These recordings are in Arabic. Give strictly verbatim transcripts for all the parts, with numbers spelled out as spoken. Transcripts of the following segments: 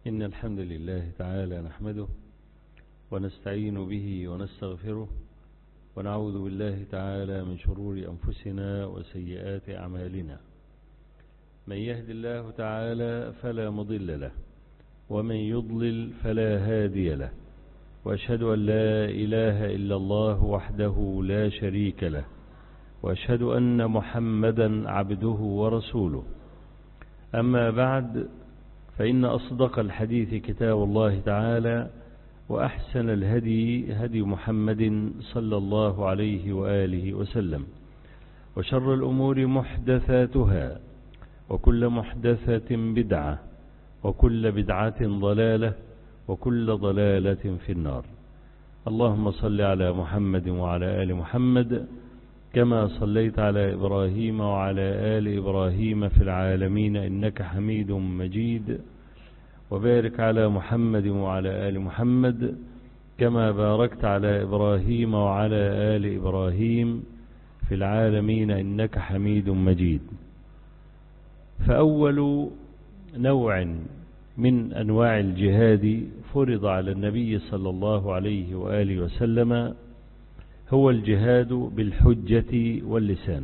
إن الحمد لله تعالى نحمده ونستعين به ونستغفره ونعوذ بالله تعالى من شرور أنفسنا وسيئات أعمالنا. من يهد الله تعالى فلا مضل له ومن يضلل فلا هادي له، وأشهد أن لا إله إلا الله وحده لا شريك له، وأشهد أن محمدا عبده ورسوله. أما بعد، فإن أصدق الحديث كتاب الله تعالى، وأحسن الهدي هدي محمد صلى الله عليه وآله وسلم، وشر الأمور محدثاتها، وكل محدثة بدعة، وكل بدعة ضلالة، وكل ضلالة في النار. اللهم صل على محمد وعلى آل محمد كما صليت على إبراهيم وعلى آل إبراهيم في العالمين إنك حميد مجيد، وبارك على محمد وعلى آل محمد كما باركت على إبراهيم وعلى آل إبراهيم في العالمين إنك حميد مجيد. فأول نوع من أنواع الجهاد فرض على النبي صلى الله عليه وآله وسلم هو الجهاد بالحجة واللسان.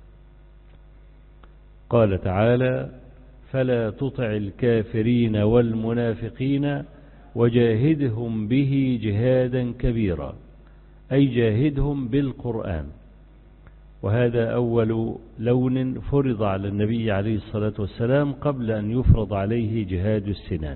قال تعالى: فلا تطع الكافرين والمنافقين وجاهدهم به جهادا كبيرا، أي جاهدهم بالقرآن. وهذا أول لون فرض على النبي عليه الصلاة والسلام قبل أن يفرض عليه جهاد السنان.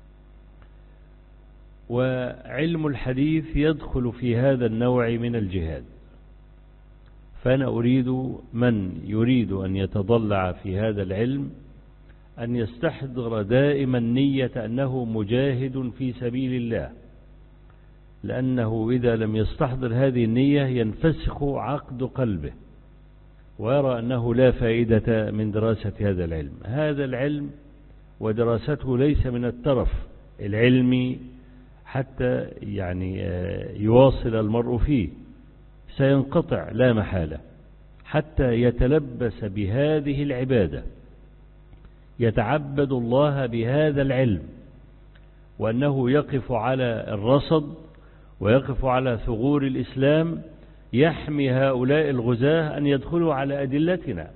وعلم الحديث يدخل في هذا النوع من الجهاد، فأنا أريد من يريد أن يتضلع في هذا العلم أن يستحضر دائما نية أنه مجاهد في سبيل الله، لأنه إذا لم يستحضر هذه النية ينفسخ عقد قلبه ويرى أنه لا فائدة من دراسة هذا العلم. هذا العلم ودراسته ليس من الترف العلمي حتى يعني يواصل المرء فيه، سينقطع لا محالة حتى يتلبس بهذه العبادة، يتعبد الله بهذا العلم، وأنه يقف على الرصد ويقف على ثغور الإسلام، يحمي هؤلاء الغزاة أن يدخلوا على أدلتنا.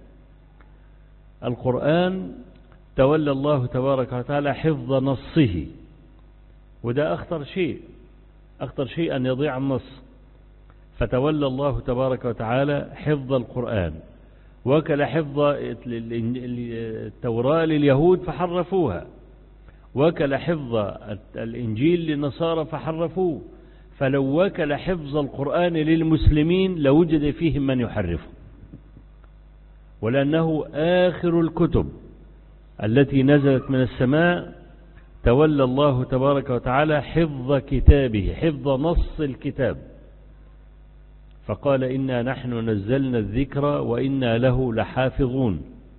القرآن تولى الله تبارك وتعالى حفظ نصه، وده أخطر شيء، أخطر شيء أن يضيع النص. فتولى الله تبارك وتعالى حفظ القرآن، وكل حفظ التوراة لليهود فحرفوها، وكل حفظ الإنجيل للنصارى فحرفوه. فلو وكل حفظ القرآن للمسلمين لوجد فيهم من يحرفه، ولأنه آخر الكتب التي نزلت من السماء. تولى الله تبارك وتعالى حفظ كتابه، حفظ نص الكتاب، فقال: إنا نحن نزلنا الذكر وإنا له لحافظون.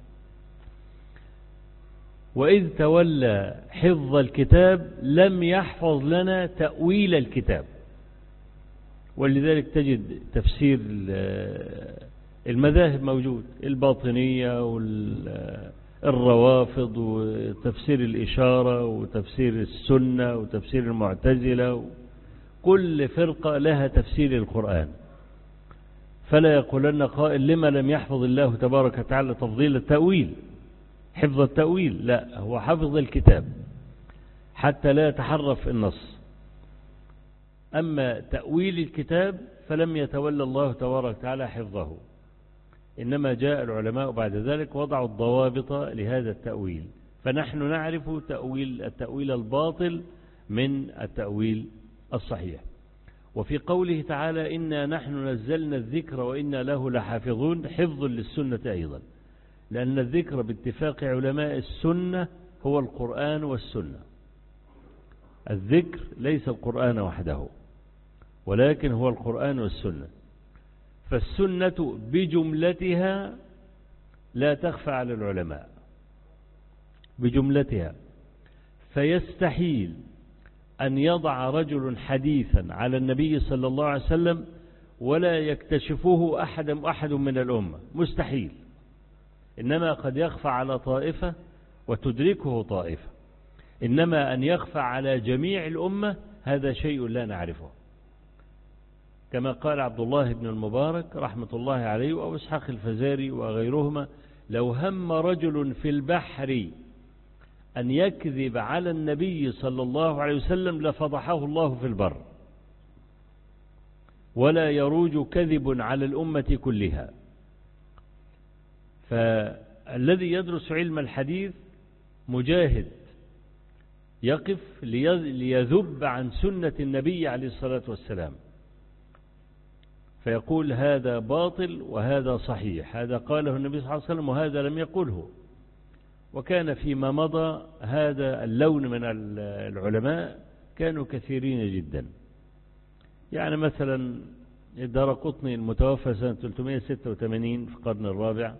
وإذ تولى حفظ الكتاب لم يحفظ لنا تأويل الكتاب، ولذلك تجد تفسير المذاهب موجود، الباطنية والروافض وتفسير الإشارة وتفسير السنة وتفسير المعتزلة، كل فرقة لها تفسير القرآن. فلا يقولن قائل: لما لم يحفظ الله تبارك وتعالى تفضيل التأويل، حفظ التأويل؟ لا، هو حفظ الكتاب حتى لا يتحرف النص. أما تأويل الكتاب فلم يتولى الله تبارك وتعالى حفظه، إنما جاء العلماء بعد ذلك وضعوا الضوابط لهذا التأويل. فنحن نعرف تأويل التأويل الباطل من التأويل الصحيح. وفي قوله تعالى: إنا نحن نزلنا الذكر وإنا له لحافظون، حفظ للسنة أيضا، لأن الذكر باتفاق علماء السنة هو القرآن والسنة. الذكر ليس القرآن وحده، ولكن هو القرآن والسنة. فالسنة بجملتها لا تخفى على العلماء بجملتها، فيستحيل أن يضع رجل حديثا على النبي صلى الله عليه وسلم ولا يكتشفه أحد أحد من الأمة، مستحيل. إنما قد يخفى على طائفة وتدركه طائفة. إنما أن يخفى على جميع الأمة هذا شيء لا نعرفه، كما قال عبد الله بن المبارك رحمة الله عليه وأبو إسحاق الفزاري وغيرهما: لو هم رجل في البحر أن يكذب على النبي صلى الله عليه وسلم لفضحه الله في البر، ولا يروج كذب على الأمة كلها. فالذي يدرس علم الحديث مجاهد يقف ليذب عن سنة النبي عليه الصلاة والسلام، فيقول هذا باطل وهذا صحيح، هذا قاله النبي صلى الله عليه وسلم وهذا لم يقله. وكان فيما مضى هذا اللون من العلماء كانوا كثيرين جدا. يعني مثلا الدارقطني المتوفى سنة ثلاثمائة وستة وثمانين في القرن الرابع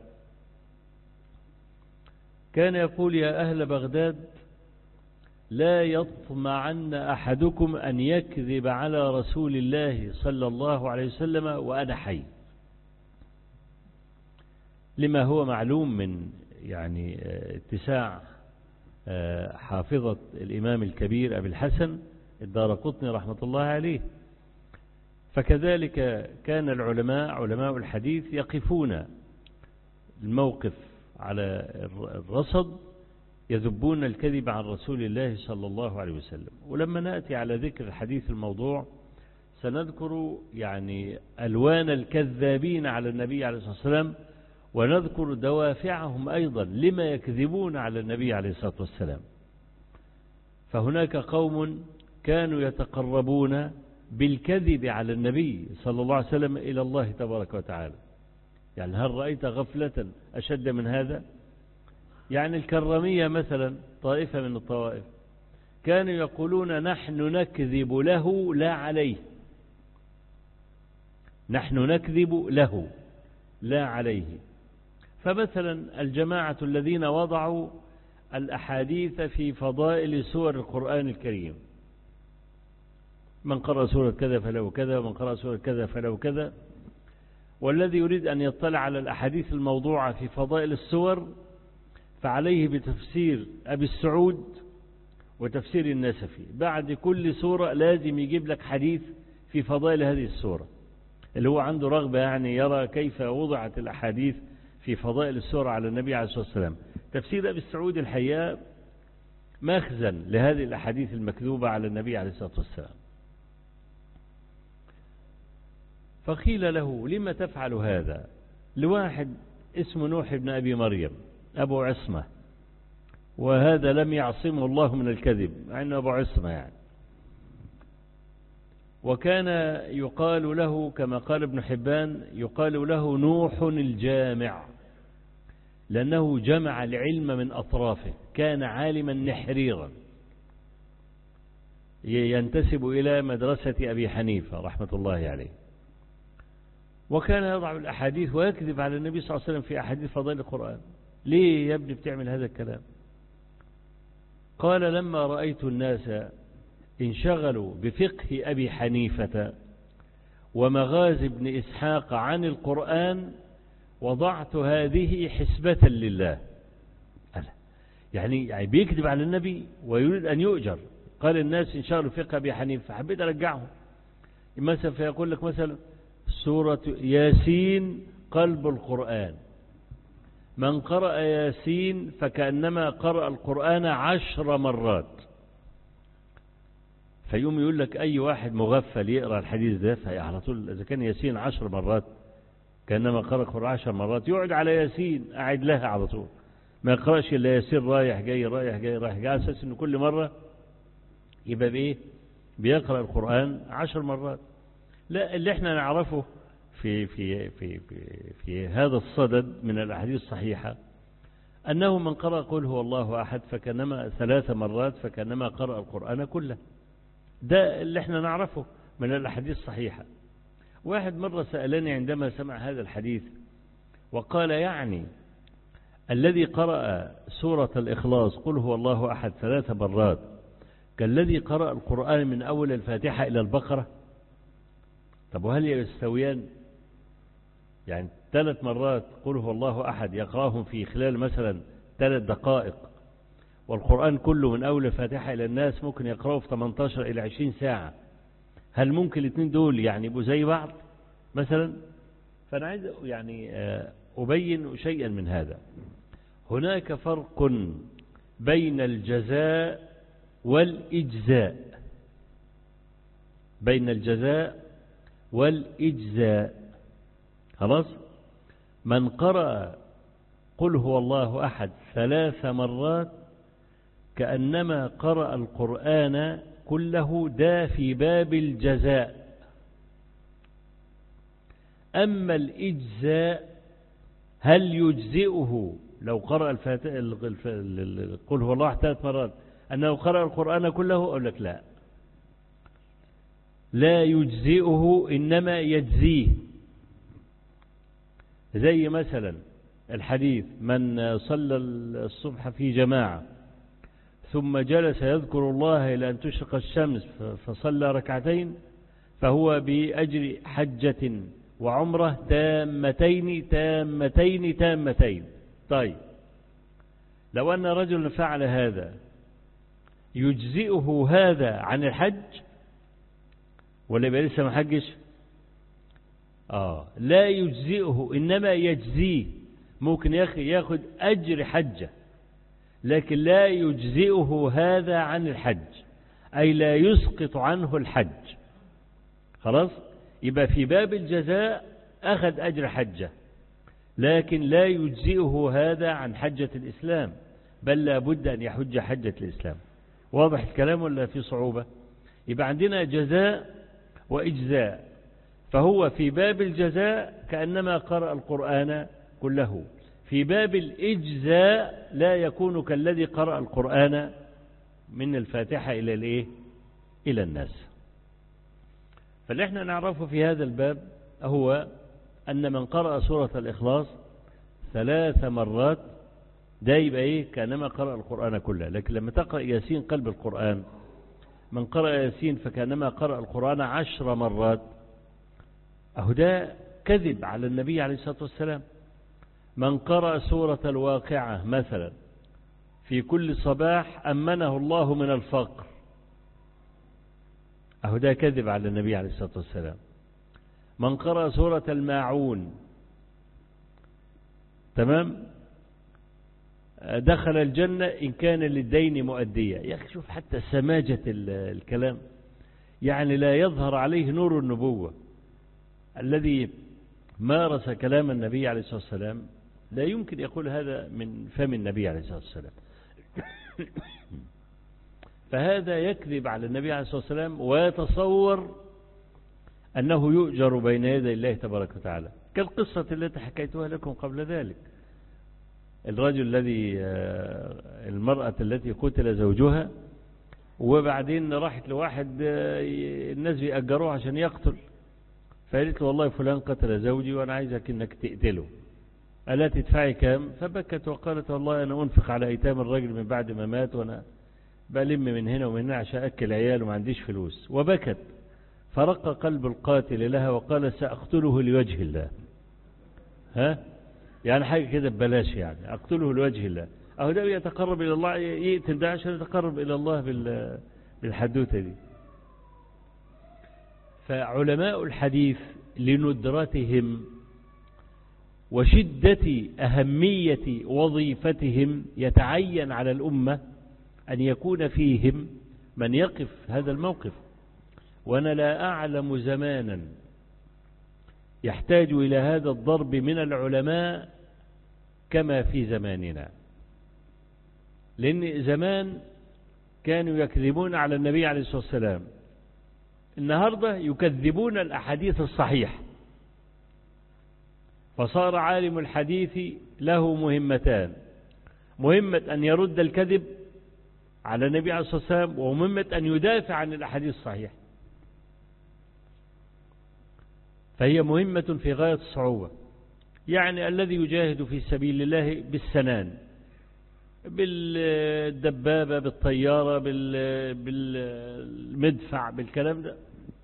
كان يقول: يا أهل بغداد، لا يطمعن أحدكم أن يكذب على رسول الله صلى الله عليه وسلم وأنا حي، لما هو معلوم من يعني اتساع حافظة الإمام الكبير أبي الحسن الدارقطني رحمة الله عليه. فكذلك كان العلماء علماء الحديث يقفون الموقف على الرصد، يذبون الكذب عن رسول الله صلى الله عليه وسلم. ولما نأتي على ذكر الحديث الموضوع سنذكر يعني ألوان الكذابين على النبي عليه الصلاة والسلام، ونذكر دوافعهم أيضا لما يكذبون على النبي عليه الصلاة والسلام. فهناك قوم كانوا يتقربون بالكذب على النبي صلى الله عليه وسلم إلى الله تبارك وتعالى. يعني هل رأيت غفلة أشد من هذا؟ يعني الكرمية مثلا طائفة من الطوائف كانوا يقولون نحن نكذب له لا عليه، نحن نكذب له لا عليه. فمثلا الجماعة الذين وضعوا الأحاديث في فضائل سور القرآن الكريم، من قرأ سورة كذا فله كذا، ومن قرأ سورة كذا فله كذا، والذي يريد أن يطلع على الأحاديث الموضوعة في فضائل السور فعليه بتفسير أبي السعود وتفسير النسفي. بعد كل سورة لازم يجيب لك حديث في فضائل هذه السورة، اللي هو عنده رغبة يعني يرى كيف وضعت الأحاديث في فضائل السورة على النبي عليه الصلاة والسلام. تفسير أبي السعود الحقيقة مخزن لهذه الأحاديث المكذوبة على النبي عليه الصلاة والسلام. فقيل له: لما تفعل هذا؟ لواحد اسمه نوح بن أبي مريم أبو عصمة، وهذا لم يعصمه الله من الكذب مع أنه أبو عصمة يعني. وكان يقال له كما قال ابن حبان يقال له نوح الجامع، لأنه جمع العلم من أطرافه، كان عالما نحريرا ينتسب إلى مدرسة أبي حنيفة رحمة الله عليه. وكان يضع الأحاديث ويكذب على النبي صلى الله عليه وسلم في أحاديث فضائل القرآن. ليه يا ابني بتعمل هذا الكلام؟ قال: لما رأيت الناس انشغلوا بفقه أبي حنيفة ومغازي ابن إسحاق عن القرآن وضعت هذه حسبة لله. يعني يعني بيكذب على النبي ويريد أن يؤجر. قال الناس انشغلوا بفقه أبي حنيفة، حبيت أرجعهم. مثلا فيقول لك مثلا سورة ياسين قلب القرآن، من قرأ ياسين فكأنما قرأ القرآن عشر مرات. فيوم يقول لك أي واحد مغفل يقرأ الحديث ده فعلى طول إذا كان ياسين عشر مرات كأنما قرأ القرآن عشر مرات يقعد على ياسين قاعد لها على طول، ما يقرأش إلا ياسين رايح جاي رايح جاي رايح جاي، على أساس إنه كل مرة يبقى بإيه بيقرأ القرآن عشر مرات. لا، اللي احنا نعرفه في في في في, في هذا الصدد من الأحاديث الصحيحة أنه من قرأ قل هو الله أحد فكأنما ثلاث مرات فكأنما قرأ القرآن كله. ده اللي احنا نعرفه من الأحاديث الصحيحة. واحد مرة سألني عندما سمع هذا الحديث وقال: يعني الذي قرأ سورة الإخلاص قل هو الله أحد ثلاث مرات كالذي قرأ القرآن من أول الفاتحة إلى البقرة؟ طب وهل يستويان؟ يعني ثلاث مرات قل هو الله أحد يقرأهم في خلال مثلا ثلاث دقائق، والقرآن كله من أول الفاتحة إلى الناس ممكن يقرأه في ثمانية عشر إلى عشرين ساعة، هل ممكن الاثنين دول يعني يبقوا زي بعض مثلا؟ فأنا عايز يعني أبين شيئا من هذا. هناك فرق بين الجزاء والإجزاء، بين الجزاء والإجزاء. خلاص؟ من قرأ قل هو الله أحد ثلاث مرات كأنما قرأ القرآن كله، ده في باب الجزاء. أما الإجزاء هل يجزئه لو قرأ الفاتحة قل هو الله أحد ثلاث مرات أنه قرأ القرآن كله؟ أقول لك لا، لا يجزئه، إنما يجزيه. زي مثلا الحديث من صلى الصبح في جماعة ثم جلس يذكر الله إلى أن تشرق الشمس فصلى ركعتين فهو بأجر حجة وعمرة تامتين تامتين تامتين. طيب لو أن رجل فعل هذا يجزئه هذا عن الحج ولا يبقى لسه ما حجش؟ آه لا يجزئه، إنما يجزيه. ممكن ياخد أجر حجة لكن لا يجزئه هذا عن الحج، أي لا يسقط عنه الحج. خلاص؟ يبقى في باب الجزاء أخذ أجر حجة لكن لا يجزئه هذا عن حجة الإسلام، بل لا بد أن يحج حجة الإسلام. واضح الكلام ولا في صعوبة؟ يبقى عندنا جزاء وإجزاء، فهو في باب الجزاء كأنما قرأ القرآن كله، في باب الإجزاء لا يكون كالذي قرأ القرآن من الفاتحة إلى الإيه؟ إلى الناس. فاللي احنا نعرفه في هذا الباب هو أن من قرأ سورة الإخلاص ثلاث مرات ده يبقى إيه؟ كأنما قرأ القرآن كله. لكن لما تقرأ ياسين قلب القرآن، من قرأ ياسين فكأنما قرأ القرآن عشر مرات، أهو ده كذب على النبي عليه الصلاة والسلام. من قرأ سورة الواقعة مثلا في كل صباح أمنه الله من الفقر، أهو ده كذب على النبي عليه الصلاة والسلام. من قرأ سورة الماعون تمام دخل الجنة إن كان للدين مؤدية. يا أخي شوف حتى سماجة الكلام، يعني لا يظهر عليه نور النبوة. الذي مارس كلام النبي عليه الصلاة والسلام لا يمكن يقول هذا من فم النبي عليه الصلاة والسلام. فهذا يكذب على النبي عليه الصلاة والسلام ويتصور أنه يؤجر بين يدي الله تبارك وتعالى، كالقصة التي حكيتها لكم قبل ذلك. الرجل الذي المرأة التي قتل زوجها وبعدين راحت لواحد الناس بيأجروه عشان يقتل، فقالت له والله فلان قتل زوجي وأنا عايزك إنك تقتله، ألا تدفعي كام؟ فبكت وقالت والله أنا أنفق على أيتام الرجل من بعد ما مات وأنا بلم من هنا ومن هنا عشان أكل عيال وما عنديش فلوس. وبكت، فرق قلب القاتل لها وقال سأقتله لوجه الله. ها؟ يعني حاجة كده ببلاش، يعني أقتله لوجه الله. أهو ده يتقرب إلى الله، يقتل ده عشان يتقرب إلى الله بالحدوثة دي. فعلماء الحديث لندرتهم وشدة أهمية وظيفتهم يتعين على الأمة أن يكون فيهم من يقف هذا الموقف. وأنا لا أعلم زمانا يحتاج إلى هذا الضرب من العلماء كما في زماننا، لأن زمان كانوا يكذبون على النبي عليه الصلاة والسلام، النهاردة يكذبون الأحاديث الصحيحة. فصار عالم الحديث له مهمتان، مهمة أن يرد الكذب على النبي عليه الصلاة والسلام، ومهمة أن يدافع عن الأحاديث الصحيحة. فهي مهمة في غاية الصعوبة. يعني الذي يجاهد في سبيل الله بالسنان، بالدبابة، بالطيارة، بالمدفع، بالكلام ده،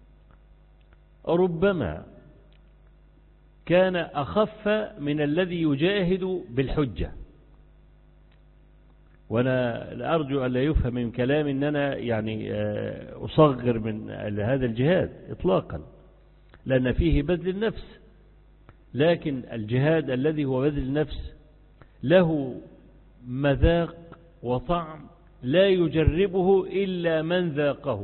ربما كان أخف من الذي يجاهد بالحجة. وأنا أرجو أن لا يفهم من كلام أن أنا يعني أصغر من هذا الجهاد إطلاقا، لأن فيه بذل النفس، لكن الجهاد الذي هو بذل النفس له مذاق وطعم لا يجربه إلا من ذاقه.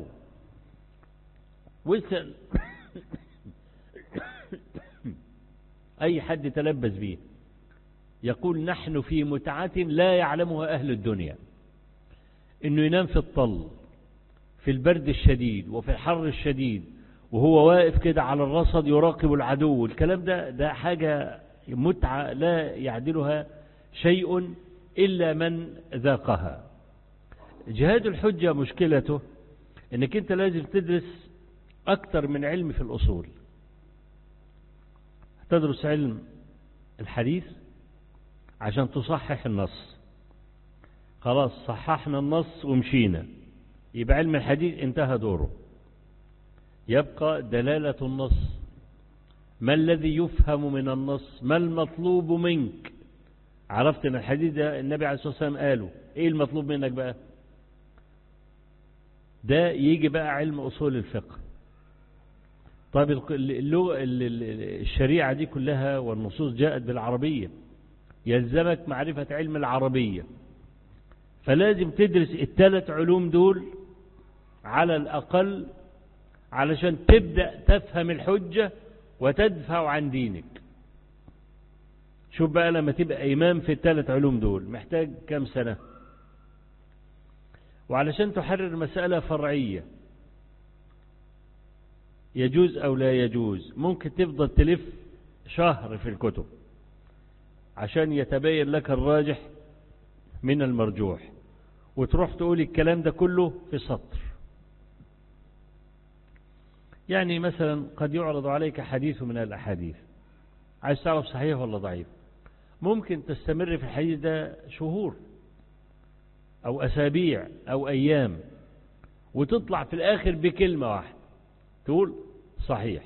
واسأل أي حد تلبس به يقول نحن في متعة لا يعلمها أهل الدنيا، إنه ينام في الطل في البرد الشديد وفي الحر الشديد وهو واقف كده على الرصد يراقب العدو. الكلام ده ده حاجة متعة لا يعدلها شيء إلا من ذاقها. جهاد الحجة مشكلته إنك أنت لازم تدرس أكتر من علم في الأصول. تدرس علم الحديث عشان تصحح النص، خلاص صححنا النص ومشينا، يبقى علم الحديث انتهى دوره. يبقى دلالة النص، ما الذي يفهم من النص، ما المطلوب منك. عرفت ان الحديث ده النبي عليه الصلاة والسلام قاله، ايه المطلوب منك بقى؟ ده يجي بقى علم أصول الفقه. طيب الشريعة دي كلها والنصوص جاءت بالعربية، يلزمك معرفة علم العربية، فلازم تدرس الثلاث علوم دول على الأقل علشان تبدأ تفهم الحجة وتدفع عن دينك. شوف بقى لما تبقى إمام في الثلاث علوم دول محتاج كم سنة؟ وعلشان تحرر مسألة فرعية يجوز أو لا يجوز، ممكن تفضل تلف شهر في الكتب عشان يتبين لك الراجح من المرجوح، وتروح تقول الكلام ده كله في سطر. يعني مثلا قد يعرض عليك حديث من الأحاديث، عايز تعرف صحيح ولا ضعيف، ممكن تستمر في الحديث ده شهور أو أسابيع أو أيام، وتطلع في الآخر بكلمة واحدة تقول صحيح.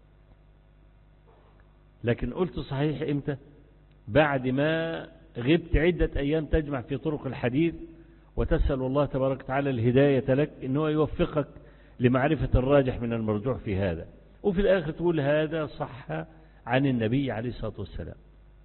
لكن قلت صحيح إمتى؟ بعد ما غبت عدة أيام تجمع في طرق الحديث وتسأل الله تبارك وتعالى الهداية لك إنه يوفقك لمعرفة الراجح من المرجوح في هذا، وفي الآخر تقول هذا صح عن النبي عليه الصلاة والسلام.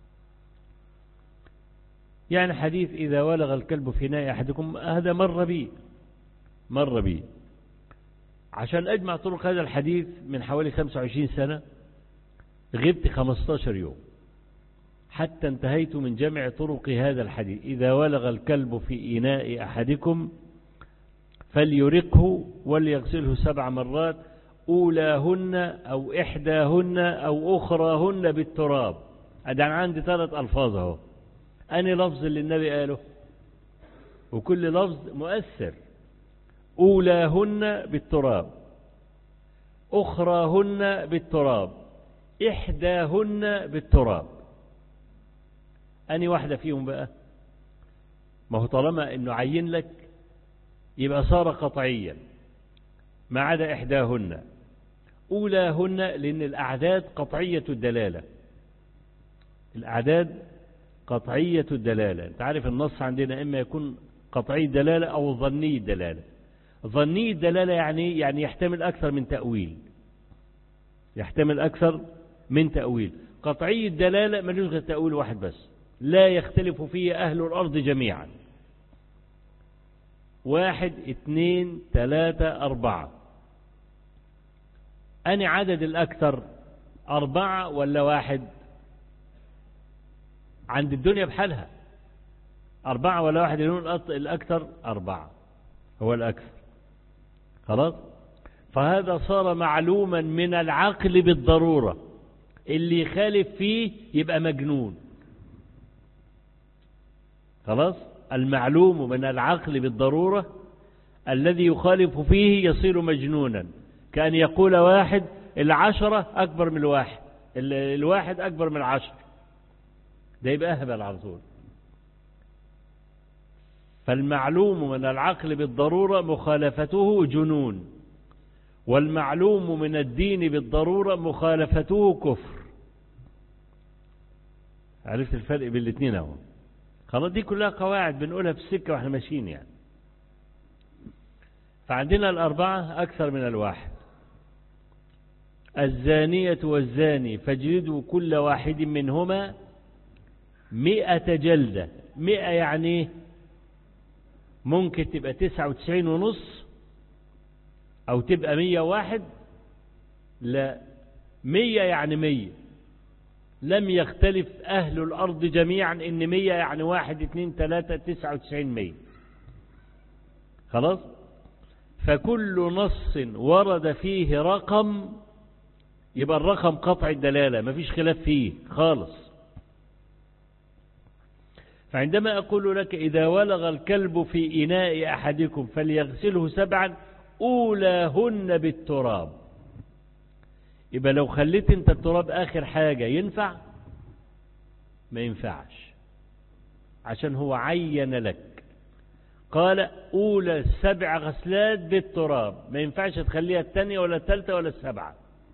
يعني حديث إذا ولغ الكلب في ناء أحدكم، هذا مر بي مر بي عشان أجمع طرق هذا الحديث من حوالي خمسة وعشرين سنة غبت خمسة عشر يوم حتى انتهيت من جمع طرق هذا الحديث. إذا ولغ الكلب في إناء أحدكم فليرقه وليغسله سبع مرات، أولاهن أو إحداهن أو أخراهن بالتراب. أنا عندي ثلاث ألفاظ اهو، أني لفظ اللي النبي قاله، وكل لفظ مؤثر. أولاهن بالتراب، أخراهن بالتراب، إحداهن بالتراب. أني واحدة فيهم بقى؟ ما هو طالما إنه عين لك يبقى صار قطعيا، ما عدا إحداهن. أولاهن لأن الأعداد قطعية الدلالة، الأعداد قطعية الدلالة. أنت عارف النص عندنا إما يكون قطعي الدلالة أو ظني الدلالة. ظني الدلالة يعني يعني يحتمل أكثر من تأويل، يحتمل أكثر من تأويل. قطعي الدلالة ملوش غير تأويل واحد بس، لا يختلف فيه أهل الأرض جميعا. واحد اثنين ثلاثة أربعة، أني عدد الأكثر أربعة ولا واحد؟ عند الدنيا بحالها أربعة ولا واحد؟ يقولون الأكثر أربعة هو الأكثر، خلاص. فهذا صار معلوما من العقل بالضرورة، اللي يخالف فيه يبقى مجنون، خلاص. المعلوم من العقل بالضرورة الذي يخالف فيه يصير مجنونا، كأن يقول واحد العشرة أكبر من الواحد، الواحد أكبر من العشر، ده يبقى أهبل على طول. فالمعلوم من العقل بالضرورة مخالفته جنون، والمعلوم من الدين بالضرورة مخالفته كفر. عرفت الفرق بين الاثنين اهو؟ خلاص دي كلها قواعد بنقولها في السكة واحنا ماشيين يعني. فعندنا الأربعة أكثر من الواحد. الزانية والزاني فاجلدوا كل واحد منهما مئة جلدة. مئة يعني ممكن تبقى تسعة وتسعين ونص أو تبقى مية واحد. لا، مية يعني مية. لم يختلف أهل الأرض جميعا إن مية يعني واحد اتنين تلاتة تسعة وتسعين مية. خلاص. فكل نص ورد فيه رقم يبقى الرقم قطع الدلالة، مفيش خلاف فيه خالص. فعندما أقول لك إذا ولغ الكلب في إناء أحدكم فليغسله سبعا أولاهن بالتراب، يبقى لو خليت انت التراب آخر حاجة ينفع؟ ما ينفعش، عشان هو عين لك قال أولى السبع غسلات بالتراب، ما ينفعش تخليها الثانية ولا الثالثة ولا السبعة.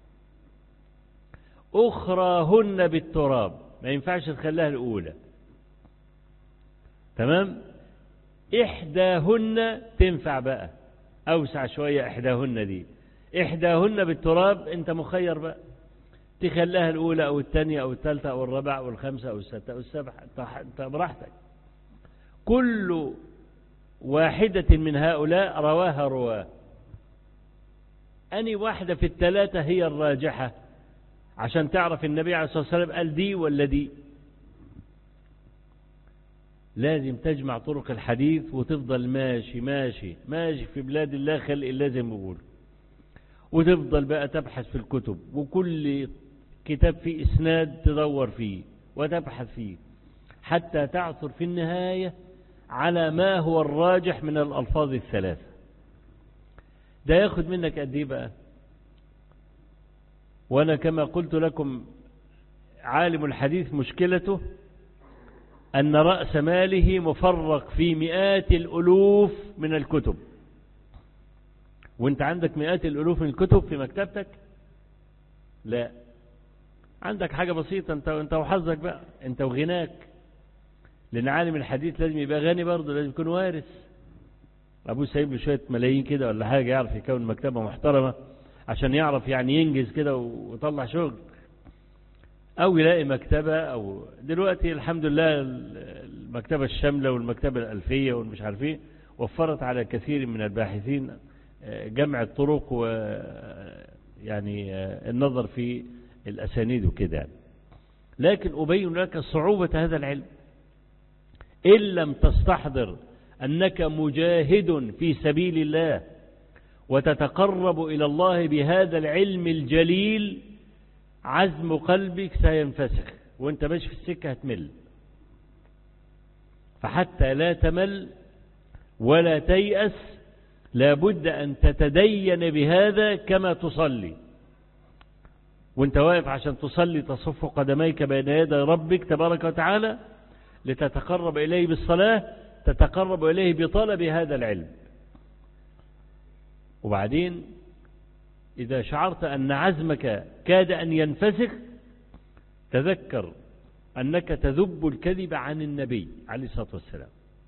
أخراهن بالتراب، ما ينفعش تخليها الأولى. تمام. إحداهن تنفع بقى، أوسع شوية إحداهن دي. إحداهن بالتراب أنت مخير بقى، تخليها الأولى أو الثانية أو الثالثة أو الرابعة أو الخامسة أو الستة أو السبعة، أنت براحتك. كل واحدة من هؤلاء رواها رواه. أني واحدة في الثلاثة هي الراجحة عشان تعرف النبي عليه الصلاة والسلام قال دي ولا دي. لازم تجمع طرق الحديث وتفضل ماشي ماشي ماشي في بلاد الله خلق الله زي ما بيقول، وتفضل بقى تبحث في الكتب، وكل كتاب فيه إسناد تدور فيه وتبحث فيه حتى تعثر في النهاية على ما هو الراجح من الألفاظ الثلاثة. ده ياخد منك قد ايه بقى؟ وأنا كما قلت لكم عالم الحديث مشكلته أن رأس ماله مفرق في مئات الألوف من الكتب. وانت عندك مئات الألوف من الكتب في مكتبتك؟ لا، عندك حاجة بسيطة انت انت وحظك بقى، انت وغناك. لأن عالم الحديث لازم يبقى غني برضه، لازم يكون وارث. أبوه سايب له شوية ملايين كده ولا حاجة يعرف يكون مكتبة محترمة عشان يعرف يعني ينجز كده ويطلع شغل، أو يلاقي مكتبة. أو دلوقتي الحمد لله المكتبة الشاملة والمكتبة الألفية والمش عارف ايه وفرت على كثير من الباحثين جمع الطرق ويعني النظر في الأسانيد وكده. لكن أبين لك صعوبة هذا العلم. إن لم تستحضر أنك مجاهد في سبيل الله وتتقرب إلى الله بهذا العلم الجليل، عزم قلبك سينفسخ وانت ماشي في السكة هتمل. فحتى لا تمل ولا تيأس لابد أن تتدين بهذا كما تصلي. وانت واقف عشان تصلي تصف قدميك بين يدي ربك تبارك وتعالى لتتقرب إليه بالصلاة، تتقرب إليه بطلب هذا العلم. وبعدين إذا شعرت أن عزمك كاد أن ينفسخ تذكر أنك تذب الكذب عن النبي عليه الصلاة والسلام،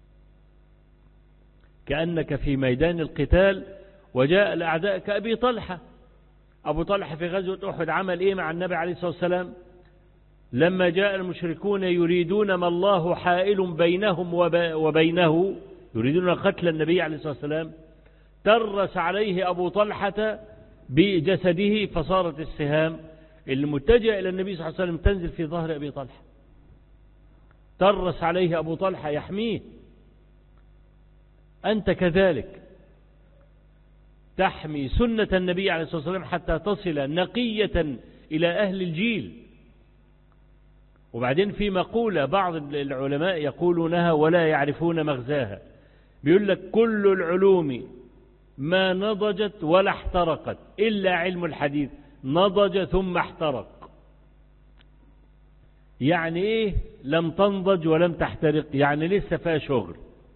كأنك في ميدان القتال وجاء الأعداء كأبي طلحة. أبو طلحة في غزوة أحد عمل إيه مع النبي عليه الصلاة والسلام؟ لما جاء المشركون يريدون ما الله حائل بينهم وبينه، يريدون قتل النبي عليه الصلاة والسلام، ترس عليه أبو طلحة بجسده فصارت السهام اللي متجه إلى النبي صلى الله عليه وسلم تنزل في ظهر أبي طلحة. ترس عليه أبو طلحة يحميه. أنت كذلك تحمي سنة النبي عليه الصلاة والسلام حتى تصل نقية إلى أهل الجيل. وبعدين في مقولة بعض العلماء يقولونها ولا يعرفون مغزاها، بيقول لك كل العلوم ما نضجت ولا احترقت إلا علم الحديث، نضج ثم احترق. يعني ايه لم تنضج ولم تحترق؟ يعني لسه فيها شغل،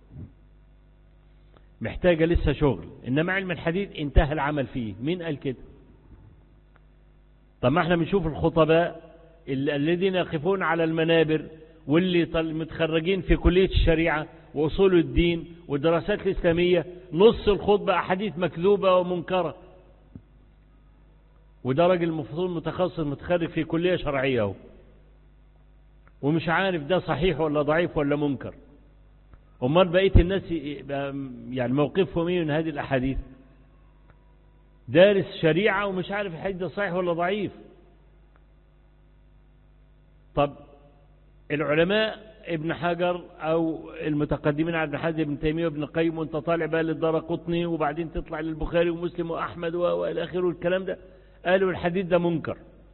محتاجة لسه شغل. إنما علم الحديث انتهى العمل فيه. مين قال كده؟ طب ما احنا بنشوف الخطباء الذين يقفون على المنابر واللي متخرجين في كلية الشريعة وأصول الدين والدراسات الإسلامية نص الخطبة أحاديث مكذوبة ومنكرة، وده راجل المفروض متخصص متخرج في كلية شرعية اهو، ومش عارف ده صحيح ولا ضعيف ولا منكر. امال بقيه الناس يعني موقفهم ايه من هذه الاحاديث؟ دارس شريعه ومش عارف الحديث ده صحيح ولا ضعيف. طب العلماء ابن حجر او المتقدمين على ابن حجر ابن تيميه وابن القيم، وانت طالع بقى للدارقطني وبعدين تطلع للبخاري ومسلم واحمد والى اخره والكلام ده، قالوا الحديث ده منكر.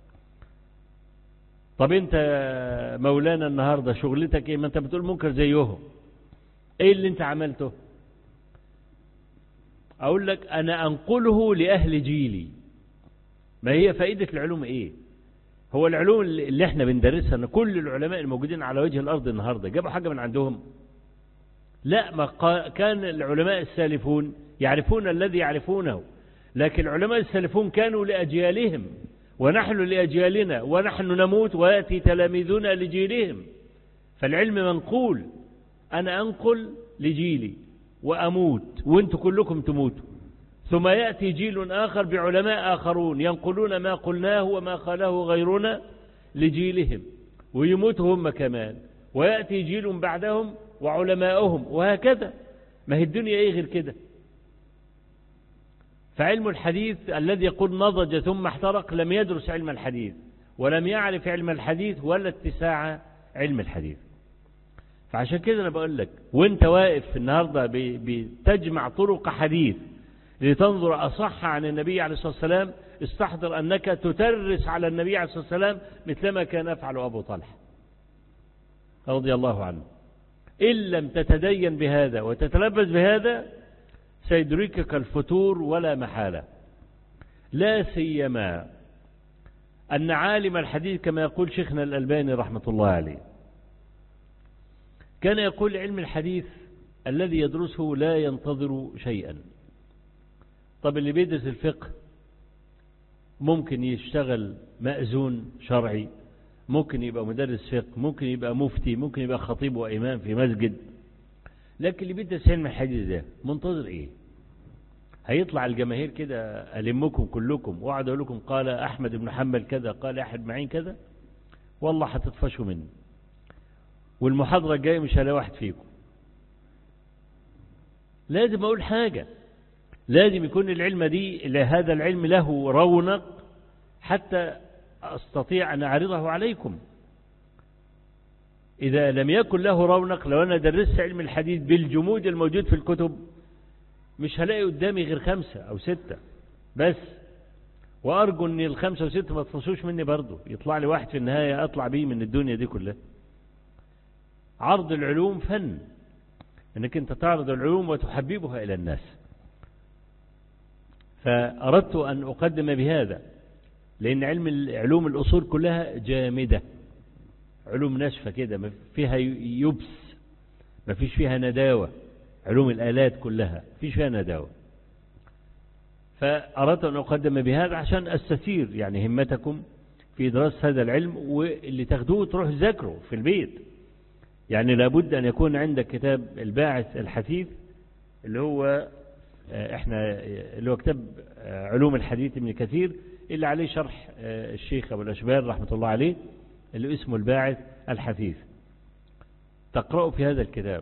طب انت مولانا النهارده شغلتك ايه؟ ما انت بتقول منكر زيهم، ايه اللي انت عملته؟ اقول لك انا انقله لاهل جيلي. ما هي فائدة العلوم ايه؟ هو العلوم اللي احنا بندرسها ان كل العلماء الموجودين على وجه الارض النهارده جابوا حاجة من عندهم؟ لا، ما كان العلماء السالفون يعرفون الذي يعرفونه، لكن العلماء السالفون كانوا لأجيالهم ونحن لأجيالنا، ونحن نموت ويأتي تلاميذنا لجيلهم. فالعلم منقول، أنا أنقل لجيلي وأموت وأنتم كلكم تموتوا، ثم يأتي جيل آخر بعلماء آخرون ينقلون ما قلناه وما قاله غيرنا لجيلهم ويموتوا هم كمان، ويأتي جيل بعدهم وعلماؤهم، وهكذا. ما هي الدنيا إيه غير كده؟ فعلم الحديث الذي يقول نضج ثم احترق لم يدرس علم الحديث ولم يعرف علم الحديث ولا اتساع علم الحديث. فعشان كده أنا بقول لك، وانت واقف النهاردة بتجمع طرق حديث لتنظر أصح عن النبي عليه الصلاة والسلام، استحضر أنك تترس على النبي عليه الصلاة والسلام مثلما كان يفعل أبو طلحة رضي الله عنه. إن لم تتدين بهذا وتتلبس بهذا سيدركك الفتور ولا محالة، لا سيما أن عالم الحديث كما يقول شيخنا الألباني رحمة الله عليه كان يقول علم الحديث الذي يدرسه لا ينتظر شيئا. طب اللي بيدرس الفقه ممكن يشتغل مأذون شرعي، ممكن يبقى مدرس فقه، ممكن يبقى مفتي، ممكن يبقى خطيب وإمام في مسجد، لكن اللي بيدرس علم الحديث ده منتظر ايه؟ هيطلع الجماهير كده ألمكم كلكم واقعد اقول لكم قال أحمد بن حنبل كذا، قال أحد معين كذا، والله هتطفشوا مني، والمحاضرة الجاية مش هلاقي واحد فيكم. لازم أقول حاجة، لازم يكون العلم دي هذا العلم له رونق حتى أستطيع أن أعرضه عليكم. إذا لم يكن له رونق، لو أنا درست علم الحديث بالجمود الموجود في الكتب مش هلاقي قدامي غير خمسة أو ستة بس، وأرجو أن الخمسة وستة ما تفصوش مني برضو، يطلع لي واحد في النهاية أطلع بيه من الدنيا دي كلها. عرض العلوم فن، أنك أنت تعرض العلوم وتحببها إلى الناس. فأردت أن أقدم بهذا، لأن علم علوم الأصول كلها جامدة، علوم ناشفة كده ما فيها يبس، ما فيش فيها نداوة. علوم الآلات كلها فيش فيها نداوة. فأردت أن أقدم بهذا عشان أستثير يعني همتكم في دراسة هذا العلم، واللي تاخدوه تروح تذاكره في البيت. يعني لابد أن يكون عندك كتاب الباعث الحثيث اللي هو احنا اللي هو كتاب علوم الحديث ابن كثير، اللي عليه شرح الشيخ أبو الأشبال رحمة الله عليه اللي اسمه الباعث الحثيث. تقرأه في هذا الكتاب،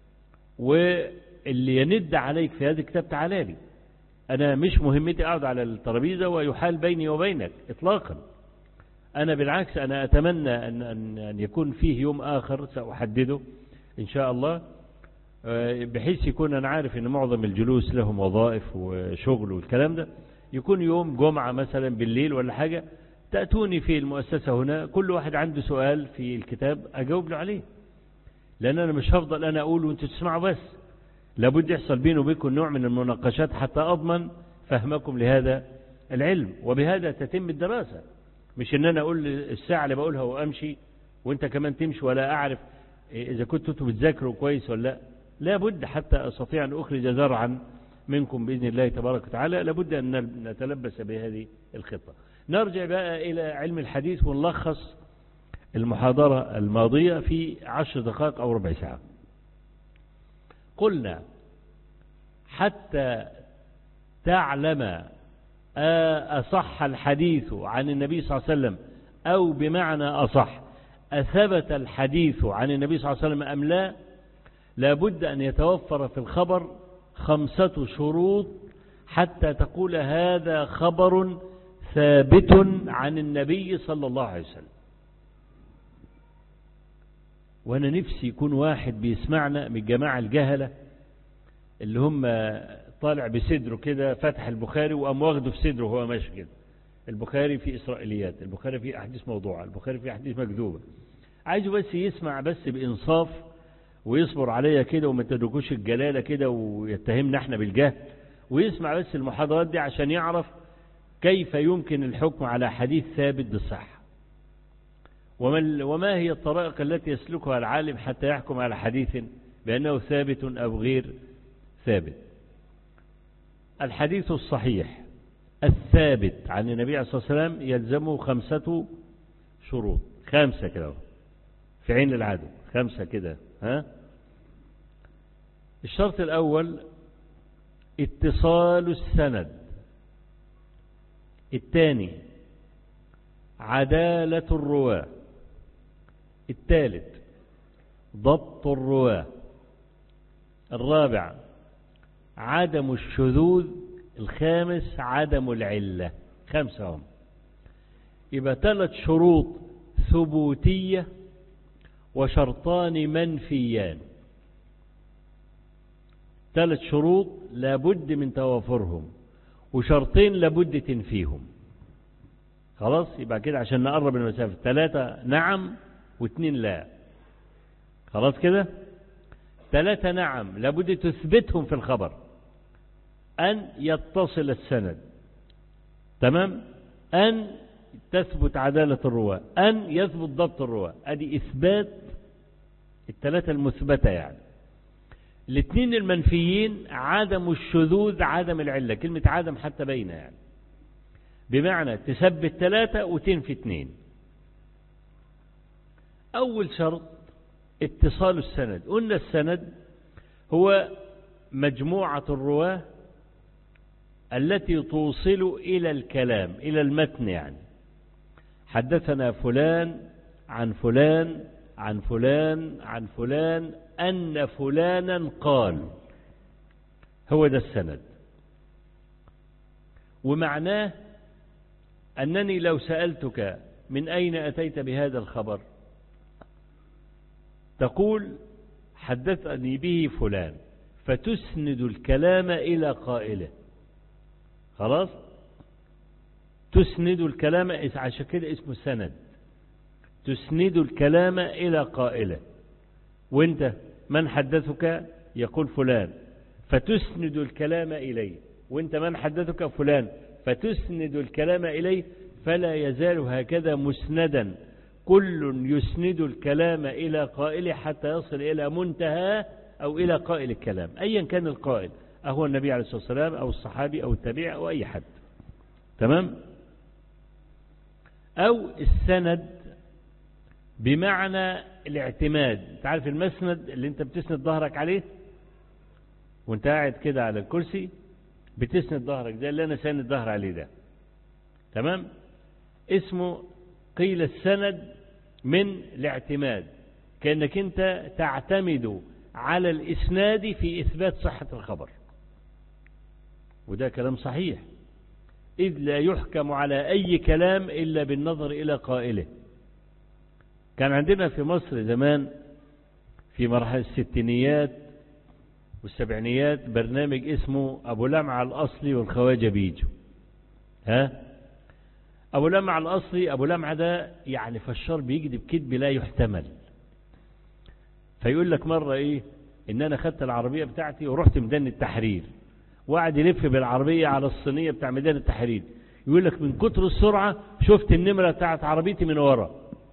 واللي يند عليك في هذا الكتاب تعالى لي. أنا مش مهمتي أقعد على الترابيزة ويحال بيني وبينك إطلاقا. أنا بالعكس أنا أتمنى أن, أن, أن يكون فيه يوم آخر سأحدده إن شاء الله، بحيث يكون أنا عارف أن معظم الجلوس لهم وظائف وشغل والكلام ده، يكون يوم جمعة مثلا بالليل ولا حاجة، تأتوني في المؤسسة هنا كل واحد عنده سؤال في الكتاب أجاوب له عليه. لأن أنا مش هفضل أنا أقول وأنتوا تسمعوا بس، لابد يحصل بيني وبينكم نوع من المناقشات حتى أضمن فهمكم لهذا العلم، وبهذا تتم الدراسة. مش إن أنا أقول الساعة اللي بقولها وأمشي وأنت كمان تمشي ولا أعرف إذا كنتوا بتذاكروا كويس ولا لا. لابد حتى أستطيع أن أخرج زرعا منكم بإذن الله تبارك وتعالى، لابد أن نتلبس بهذه الخطة. نرجع بقى إلى علم الحديث ونلخص المحاضرة الماضية في عشر دقائق أو ربع ساعة. قلنا حتى تعلم أصح الحديث عن النبي صلى الله عليه وسلم أو بمعنى أصح أثبت الحديث عن النبي صلى الله عليه وسلم أم لا، لابد أن يتوفر في الخبر خمسة شروط حتى تقول هذا خبر ثابت عن النبي صلى الله عليه وسلم. وأنا نفسي يكون واحد بيسمعنا من الجماعة الجهلة اللي هم طالع بصدره كده فتح البخاري وقام واخده في صدره وهو ماشي كده. البخاري في إسرائيليات، البخاري في أحاديث موضوعة، البخاري في أحاديث مكذوبة. عايزه بس يسمع بس بإنصاف ويصبر عليا كده وما تدركوش الجلالة كده ويتهمنا احنا بالجهل، ويسمع بس المحاضرات دي عشان يعرف كيف يمكن الحكم على حديث ثابت بالصحة، وما هي الطرائق التي يسلكها العالم حتى يحكم على حديث بأنه ثابت أو غير ثابت. الحديث الصحيح الثابت عن النبي عليه الصلاة والسلام يلزمه خمسة شروط، خمسة كده في عين العدو، خمسة كده. ها؟ الشرط الأول اتصال السند، الثاني عدالة الرواة، الثالث ضبط الرواة، الرابع عدم الشذوذ، الخامس عدم العلة. خمسة هم. يبقى ثلاث شروط ثبوتية وشرطان منفيان. ثلاث شروط لابد من توافرهم وشرطين لابد تنفيهم. خلاص، يبقى كده عشان نقرب المسافة، ثلاثة نعم واثنين لا. خلاص كده، ثلاثة نعم لابد تثبتهم في الخبر، أن يتصل السند، تمام، أن تثبت عدالة الرواة، أن يثبت ضبط الرواة. أدي إثبات الثلاثة المثبتة. يعني الاثنين المنفيين عدم الشذوذ عدم العلة، كلمة عدم حتى بينة، يعني بمعنى تثبت ثلاثة وتنفي اثنين. أول شرط اتصال السند. قلنا السند هو مجموعة الرواة التي توصل إلى الكلام، إلى المتن. يعني حدثنا فلان عن فلان عن فلان عن فلان أن فلانا قال، هو ده السند. ومعناه أنني لو سألتك من أين أتيت بهذا الخبر تقول حدثني به فلان، فتسند الكلام إلى قائله. خلاص، تسند الكلام، عشان كده اسمه سند، تسند الكلام إلى قائله. وانت من حدثك؟ يقول فلان، فتسند الكلام إليه. وانت من حدثك؟ فلان، فتسند الكلام إليه. فلا يزال هكذا مسندا، كل يسند الكلام إلى قائله حتى يصل إلى منتهى أو إلى قائل الكلام، أيا كان القائل، أهو النبي عليه الصلاة والسلام أو الصحابي أو التابعي أو أي حد. تمام؟ أو السند بمعنى الاعتماد. انت عارف المسند اللي انت بتسند ظهرك عليه وانت قاعد كده على الكرسي، بتسند ظهرك زي اللي انا ساند ظهر عليه ده. تمام؟ اسمه قيل السند من الاعتماد، كأنك انت تعتمد على الإسناد في إثبات صحة الخبر. وده كلام صحيح، إذ لا يحكم على أي كلام إلا بالنظر إلى قائله. كان عندنا في مصر زمان في مرحلة الستينيات والسبعينيات برنامج اسمه أبو لمعة الأصلي والخواجة بيجو. ها؟ أبو لمعة الأصلي، أبو لمعة ده يعني فشار بيكذب كذب لا يحتمل. فيقول لك مرة إيه، إن أنا خدت العربية بتاعتي ورحت ميدان التحرير، وقعد يلف بالعربية على الصينية بتاع ميدان التحرير. يقول لك من كتر السرعة شفت النمرة بتاعت عربيتي من ورا.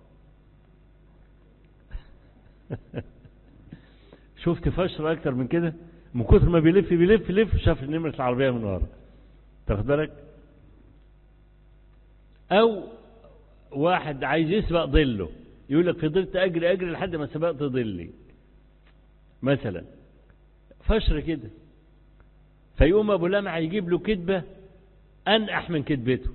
شفت فشر أكتر من كده؟ من كتر ما بيلف بيلف لف شاف نمرة العربية من ورا. تاخد بالك؟ أو واحد عايز يسبق ظله، يقول لك فضلت أجري أجري لحد ما سبقت ظلي مثلا، فشر كده. فيقوم أبو لمعة يجيب له كذبة أنقح من كذبته،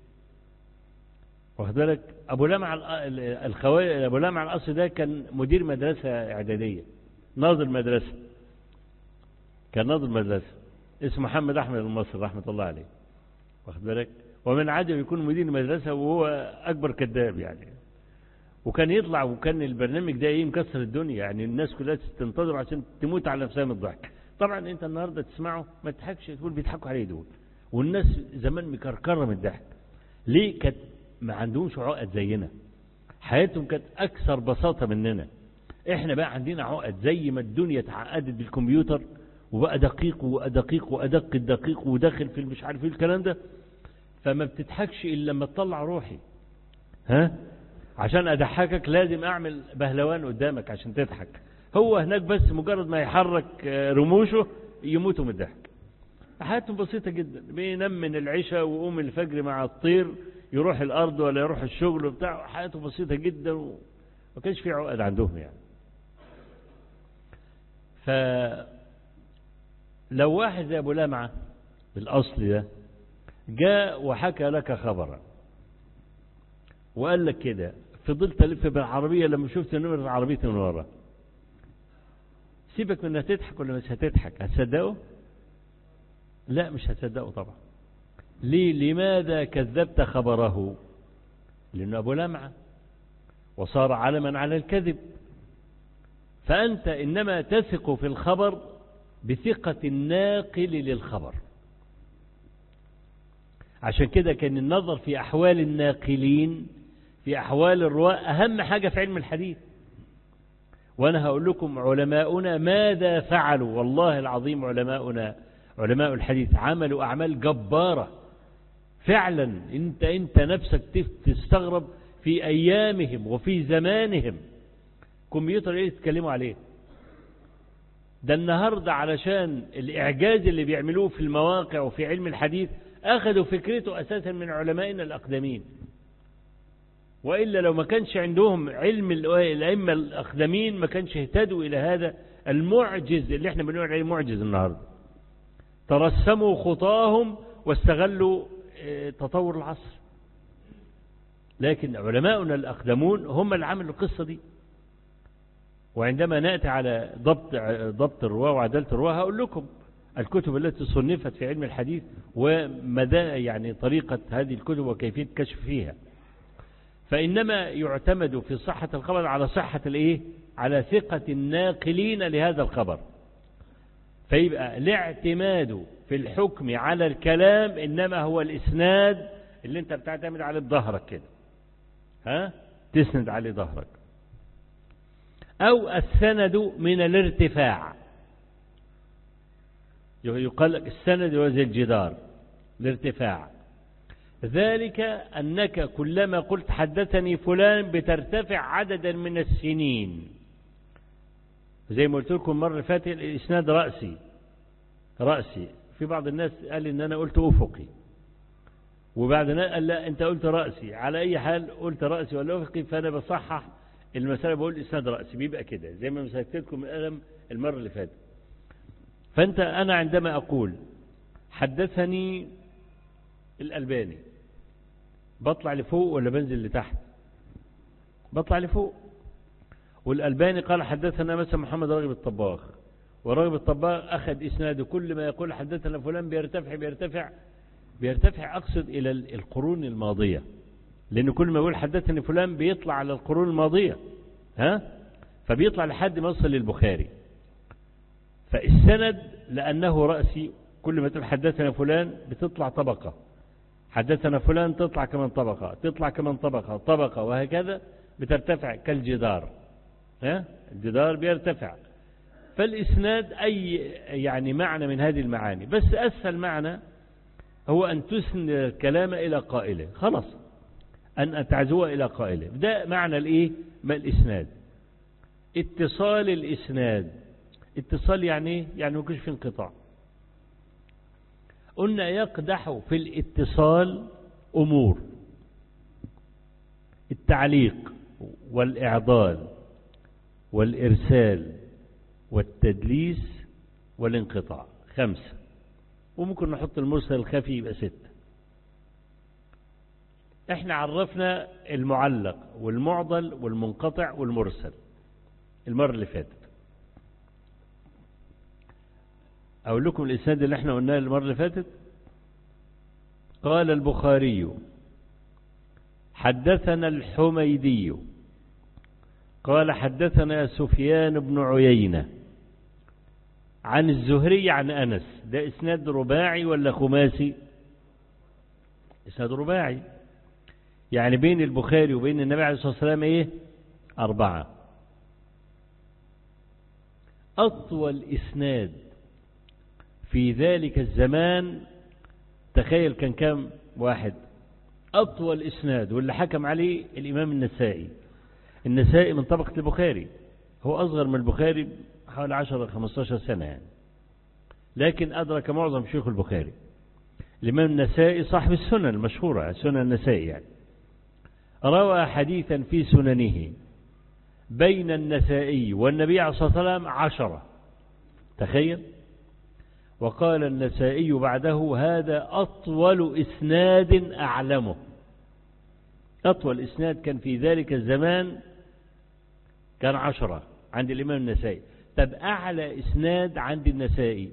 واخد بالك. أبو لمعة الخوي أبو لمعة الأصل ده كان مدير مدرسة إعدادية، ناظر مدرسة، كان ناظر مدرسة اسمه محمد أحمد المصري رحمة الله عليه، واخد بالك. ومن عادة يكون مدير مدرسة وهو أكبر كذاب يعني. وكان يطلع، وكان البرنامج ده ايه مكسر الدنيا يعني، الناس كلها تنتظر عشان تموت على نفسها من الضحك. طبعا انت النهارده تسمعه ما تضحكش، تقول بيضحكوا عليه دول، والناس زمان مكركره من الضحك. ليه؟ كانت ما عندهمش عقد زينا، حياتهم كانت اكثر بساطه مننا. احنا بقى عندنا عقد، زي ما الدنيا اتعقدت بالكمبيوتر وبقى دقيق وادقيق وادق الدقيق وداخل في مش عارف ايه الكلام ده، فما بتضحكش الا لما تطلع روحي. ها؟ عشان أضحكك لازم أعمل بهلوان قدامك عشان تضحك. هو هناك بس مجرد ما يحرك رموشه يموتوا من الضحك. حياتهم بسيطة جدا، بينام من العشاء ويقوم الفجر مع الطير، يروح الأرض ولا يروح الشغل وبتاع، حياته بسيطة جدا وما كانش في عقد عندهم يعني. فلو واحد زي أبو لمعة بالأصل ده جاء وحكى لك خبرا وقال لك كده، فضلت ألف بالعربية لما شفت نمرة العربية من ورا، سيبك منها تضحك ولا مش هتضحك؟ هتصدقه؟ لا مش هتصدقه طبعا. ليه؟ لماذا كذبت خبره؟ لأنه أبو لمعة وصار علما على الكذب. فأنت إنما تثق في الخبر بثقة الناقل للخبر. عشان كده كان النظر في أحوال الناقلين في أحوال الرواة أهم حاجة في علم الحديث. وأنا هقول لكم علماؤنا ماذا فعلوا، والله العظيم علماؤنا علماء الحديث عملوا أعمال جبارة فعلا. أنت أنت نفسك تستغرب في أيامهم وفي زمانهم. كمبيوتر إيه تتكلموا عليه؟ ده النهاردة علشان الإعجاز اللي بيعملوه في المواقع وفي علم الحديث أخذوا فكرته أساسا من علمائنا الأقدمين. وإلا لو ما كانش عندهم علم الأئمة الأقدمين ما كانش اهتدوا إلى هذا المعجز اللي احنا بنقول عليه معجز النهاردة. ترسموا خطاهم واستغلوا تطور العصر. لكن علماؤنا الأقدمون هم اللي عملوا القصة دي. وعندما نأتي على ضبط ضبط الرواة وعدالة الرواة هقول لكم الكتب التي صنفت في علم الحديث ومدى يعني طريقة هذه الكتب وكيفية كشف فيها. فإنما يعتمد في صحة الخبر على صحة الإيه؟ على ثقة الناقلين لهذا الخبر. فيبقى الاعتماد في الحكم على الكلام إنما هو الإسناد اللي أنت بتعتمد عليه بظهرك كده، ها؟ تسند عليه ظهرك. أو السند من الارتفاع، يقال لك السند هو زي الجدار الارتفاع. ذلك أنك كلما قلت حدثني فلان بترتفع عددا من السنين. زي ما قلت لكم مرة فاتت الإسناد رأسي رأسي في بعض الناس قال إن أنا قلت أفقي، وبعد ذلك قال لا أنت قلت رأسي. على أي حال قلت رأسي ولا أفقي، فأنا بصحح المسألة بقول إسناد رأسي، بيبقى كده زي ما مسكت لكم القلم المرة اللي فاتت. فأنت أنا عندما أقول حدثني الألباني بطلع لفوق ولا بنزل لتحت؟ بطلع لفوق. والألباني قال حدثنا مثلا محمد راغب الطباخ، وراغب الطباخ أخذ إسناده كل ما يقول حدثنا فلان بيرتفع بيرتفع بيرتفع أقصد إلى القرون الماضية، لأن كل ما يقول حدثني فلان بيطلع على القرون الماضية، ها؟ فبيطلع لحد ما يصل للبخاري. فالسند لأنه رأسي كل ما تقول حدثنا فلان بتطلع طبقة، حدثنا فلان تطلع كمان طبقة، تطلع كمان طبقة طبقة، وهكذا بترتفع كالجدار، ها؟ الجدار بيرتفع. فالإسناد أي يعني معنى من هذه المعاني، بس أسهل معنى هو أن تسند الكلام إلى قائله، خلاص أن تعزوه إلى قائله. ده معنى الإيه؟ ما الإسناد. اتصال الإسناد، اتصال يعني إيه؟ يعني ما يكونش في انقطاع. قلنا يقدح في الاتصال أمور: التعليق والإعضال والإرسال والتدليس والانقطاع، خمسة. وممكن نحط المرسل الخفي يبقى ستة. احنا عرفنا المعلق والمعضل والمنقطع والمرسل المرة اللي فاتت. أقول لكم الإسناد اللي احنا قلناه المرة اللي فاتت. قال البخاري حدثنا الحميدي قال حدثنا سفيان بن عيينة عن الزهري عن أنس. ده إسناد رباعي ولا خماسي؟ إسناد رباعي، يعني بين البخاري وبين النبي عليه الصلاة والسلام إيه؟ أربعة. أطول إسناد في ذلك الزمان، تخيل كان كام واحد؟ أطول إسناد واللي حكم عليه الإمام النسائي. النسائي من طبقة البخاري، هو أصغر من البخاري حوالي عشرة خمستاشر سنة يعني، لكن أدرك معظم شيوخ البخاري. الإمام النسائي صاحب السنن المشهورة، سنن النسائي يعني، روى حديثا في سننه بين النسائي والنبي عليه الصلاة والسلام عشرة، تخيل. وقال النسائي بعده هذا أطول إسناد أعلمه. أطول إسناد كان في ذلك الزمان كان عشرة عند الإمام النسائي. طب أعلى إسناد عند النسائي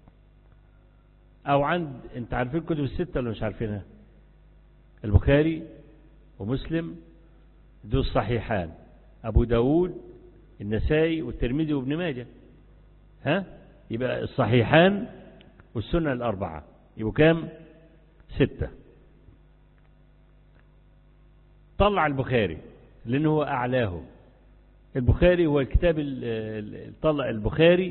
أو عند، أنت عارفين الكتب الستة ولا مش عارفينها؟ البخاري ومسلم دول صحيحان، أبو داود النسائي والترمذي وابن ماجه، ها؟ يبقى الصحيحان والسنة الأربعة يبقوا كام؟ ستة. طلع البخاري لأنه هو أعلاه. البخاري هو الكتاب، طلع البخاري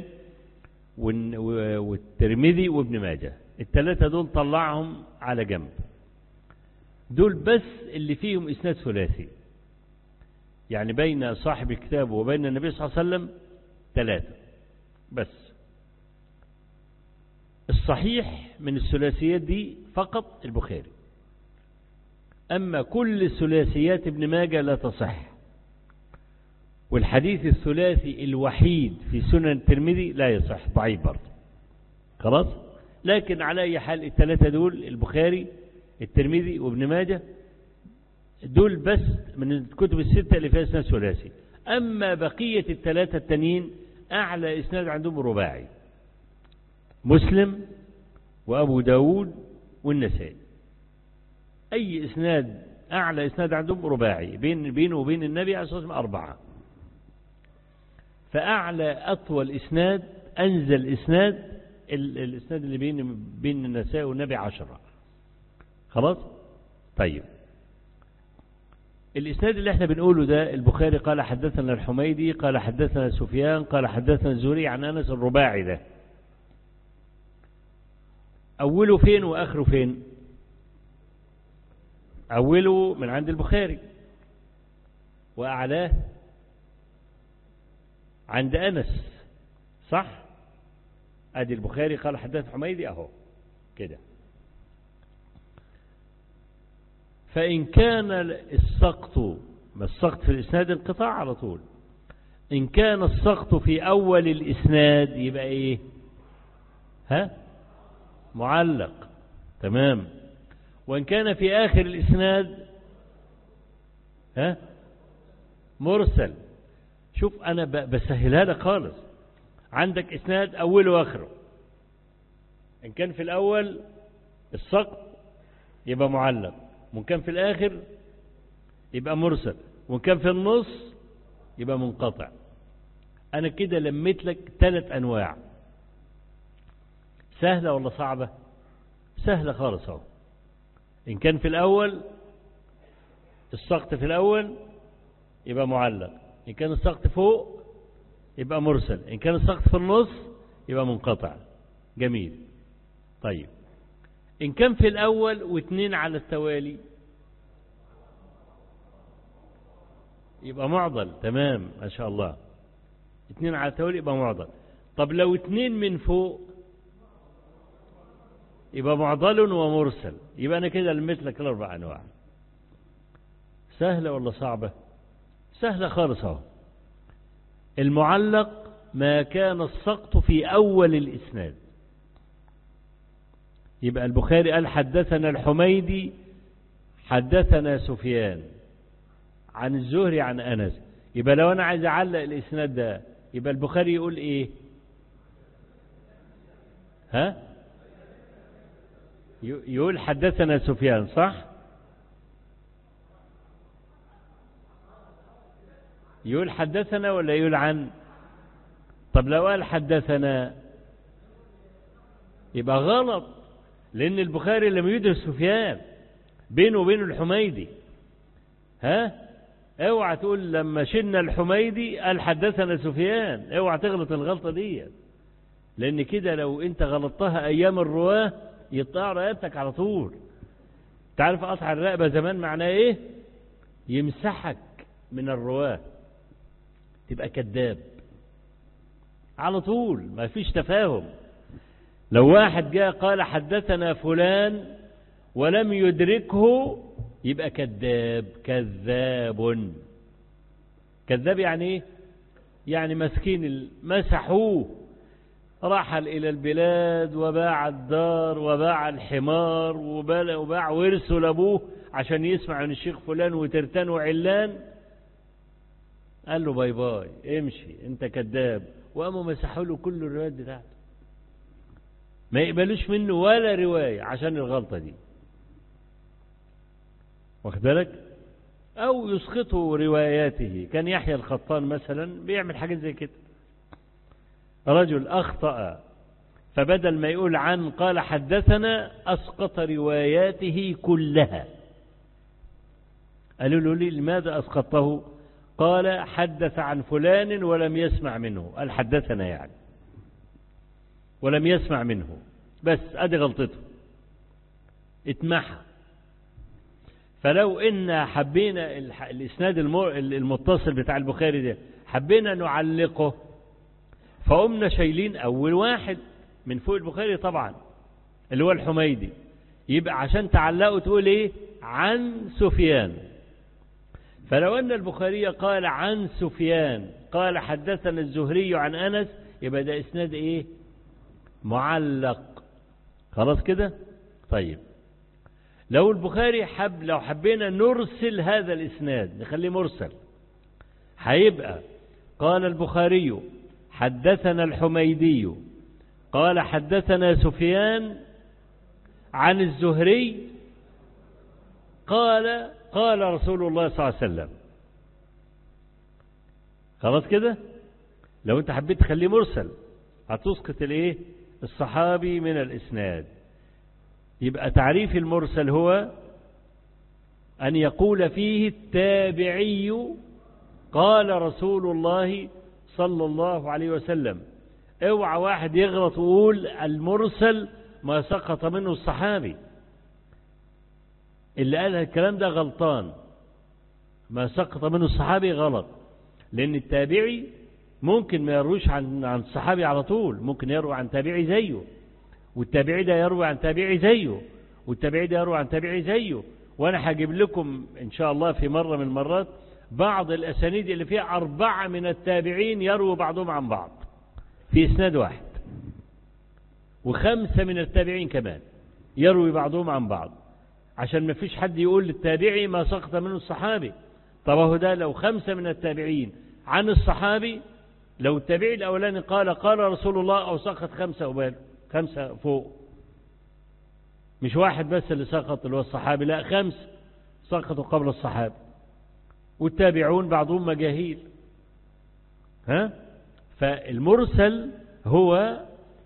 والترمذي وابن ماجه، الثلاثة دول طلعهم على جنب. دول بس اللي فيهم إسناد ثلاثي، يعني بين صاحب الكتاب وبين النبي صلى الله عليه وسلم ثلاثة بس. الصحيح من الثلاثيات دي فقط البخاري، أما كل الثلاثيات ابن ماجه لا تصح. والحديث الثلاثي الوحيد في سنن الترمذي لا يصح، ضعيف برضه، خلاص. لكن على أي حال الثلاثة دول البخاري الترمذي وابن ماجه دول بس من الكتب الستة اللي فيها إسناد ثلاثي. أما بقية الثلاثة التانيين أعلى إسناد عندهم رباعي، مسلم وأبو داود والنسائي. أي إسناد أعلى إسناد عندهم رباعي، بين بينه وبين النبي عليه الصلاة والسلام أربعة. فأعلى أطول إسناد أنزل إسناد الإسناد اللي بين بين النسائي والنبي عشرة، خلاص. طيب الإسناد اللي احنا بنقوله ده، البخاري قال حدثنا الحميدي قال حدثنا سفيان قال حدثنا الزهري عن أنس، الرباعي ده أوله فين وآخره فين؟ أوله من عند البخاري وأعلاه عند أنس، صح؟ أدي البخاري قال حدث حميدي أهو كده. فإن كان السقط، ما السقط في الإسناد انقطاع على طول. إن كان السقط في أول الإسناد يبقى إيه؟ ها؟ معلق، تمام. وإن كان في آخر الإسناد ها؟ مرسل. شوف أنا بسهلها لك خالص. عندك إسناد أوله وآخره، إن كان في الأول السقط يبقى معلق، وإن كان في الآخر يبقى مرسل، وإن كان في النص يبقى منقطع. أنا كده لميت لك ثلاث أنواع. سهلة ولا صعبة؟ سهلة خالص اهو. إن كان في الأول السقط في الأول يبقى معلق، إن كان السقط فوق يبقى مرسل، إن كان السقط في النص يبقى منقطع. جميل. طيب إن كان في الأول واثنين على التوالي يبقى معضل. تمام، ما شاء الله. اثنين على التوالي يبقى معضل. طب لو اثنين من فوق يبقى معضل ومرسل. يبقى أنا كده لميت لك الأربع أنواع. سهلة ولا صعبة؟ سهلة خالص اهو. المعلق ما كان السقط في أول الإسناد. يبقى البخاري قال حدثنا الحميدي حدثنا سفيان عن الزهري عن أنس. يبقى لو أنا عايز أعلق الإسناد ده يبقى البخاري يقول إيه؟ ها؟ يقول حدثنا سفيان، صح؟ يقول حدثنا ولا يقول عن؟ طب لو قال حدثنا يبقى غلط، لأن البخاري لم يدرس سفيان، بينه وبين الحميدي. ها؟ اوعى تقول لما شلنا الحميدي قال حدثنا سفيان، اوعى تغلط الغلطة دي، لأن كده لو انت غلطتها أيام الرواه يقطع رقبتك على طول. تعرف قطع الرقبة زمان معناه ايه؟ يمسحك من الرواه، تبقى كذاب على طول، ما فيش تفاهم. لو واحد جاء قال حدثنا فلان ولم يدركه يبقى كذاب. كذاب كذاب يعني ايه؟ يعني مسكين مسحوه، رحل إلى البلاد وباع الدار وباع الحمار وباع ورثه لأبوه عشان يسمع من الشيخ فلان وترتان وعلان، قال له باي باي امشي انت كذاب، وقاموا مسحوا له كل الروايات بتاعته، ما يقبلوش منه ولا رواية عشان الغلطة دي، واخد بالك؟ أو يسقطوا رواياته. كان يحيى الخطان مثلا بيعمل حاجة زي كده، رجل أخطأ فبدل ما يقول عن قال حدثنا أسقط رواياته كلها. قالوا له لي لماذا أسقطه؟ قال حدث عن فلان ولم يسمع منه، قال حدثنا يعني ولم يسمع منه، بس ادي غلطته اتمحى. فلو ان حبينا الاسناد المتصل بتاع البخاري ده حبينا نعلقه، فقمنا شايلين اول واحد من فوق البخاري طبعا اللي هو الحميدي، يبقى عشان تعلقه تقول ايه؟ عن سفيان. فلو ان البخاري قال عن سفيان قال حدثنا الزهري عن انس، يبقى ده اسناد ايه؟ معلق. خلاص كده؟ طيب لو البخاري حب لو حبينا نرسل هذا الاسناد نخليه مرسل، هيبقى قال البخاري حدثنا الحميدي قال حدثنا سفيان عن الزهري قال قال رسول الله صلى الله عليه وسلم. خلاص كده؟ لو انت حبيت تخليه مرسل هتسقط الايه؟ الصحابي من الاسناد. يبقى تعريف المرسل هو ان يقول فيه التابعي قال رسول الله صلى الله عليه وسلم. اوعى واحد يغلط ويقول المرسل ما سقط منه الصحابي، اللي قال الكلام ده غلطان. ما سقط منه الصحابي غلط، لأن التابعي ممكن ما يرويش عن عن الصحابي على طول، ممكن يروي عن تابعي زيه، والتابعي ده يروي عن تابعي زيه، والتابعي ده يروي عن تابعي زيه. وأنا هجيب لكم إن شاء الله في مرة من المرات بعض الأسانيد اللي فيها أربعة من التابعين يروي بعضهم عن بعض في إسناد واحد، وخمسة من التابعين كمان يروي بعضهم عن بعض، عشان ما فيش حد يقول للتابعي ما سقط منه الصحابي. طب هو ده لو خمسة من التابعين عن الصحابي، لو التابعي الأولاني قال قال رسول الله أو سقط خمسة قبال خمسة فوق، مش واحد بس اللي سقط اللي هو الصحابي، لا خمسة سقطوا قبل الصحابي، والتابعون بعضهم مجاهيل. ها؟ فالمرسل هو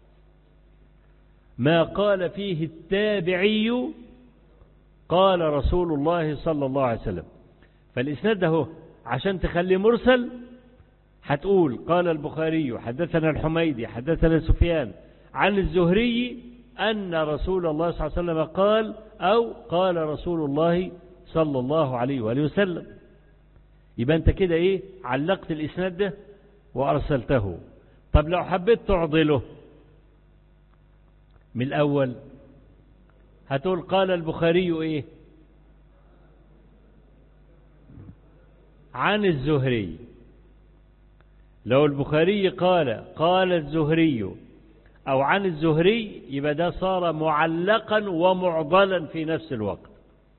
ما قال فيه التابعي قال رسول الله صلى الله عليه وسلم. فالإسناد ده هو عشان تخليه مرسل هتقول قال البخاري حدثنا الحميدي حدثنا سفيان عن الزهري أن رسول الله صلى الله عليه وسلم قال، أو قال رسول الله صلى الله عليه وآله وسلم. يبقى أنت كده إيه؟ علقت الإسناد ده وأرسلته. طب لو حبيت تعضله من الأول هتقول قال البخاري إيه؟ عن الزهري. لو البخاري قال قال الزهري أو عن الزهري يبقى ده صار معلقا ومعضلا في نفس الوقت.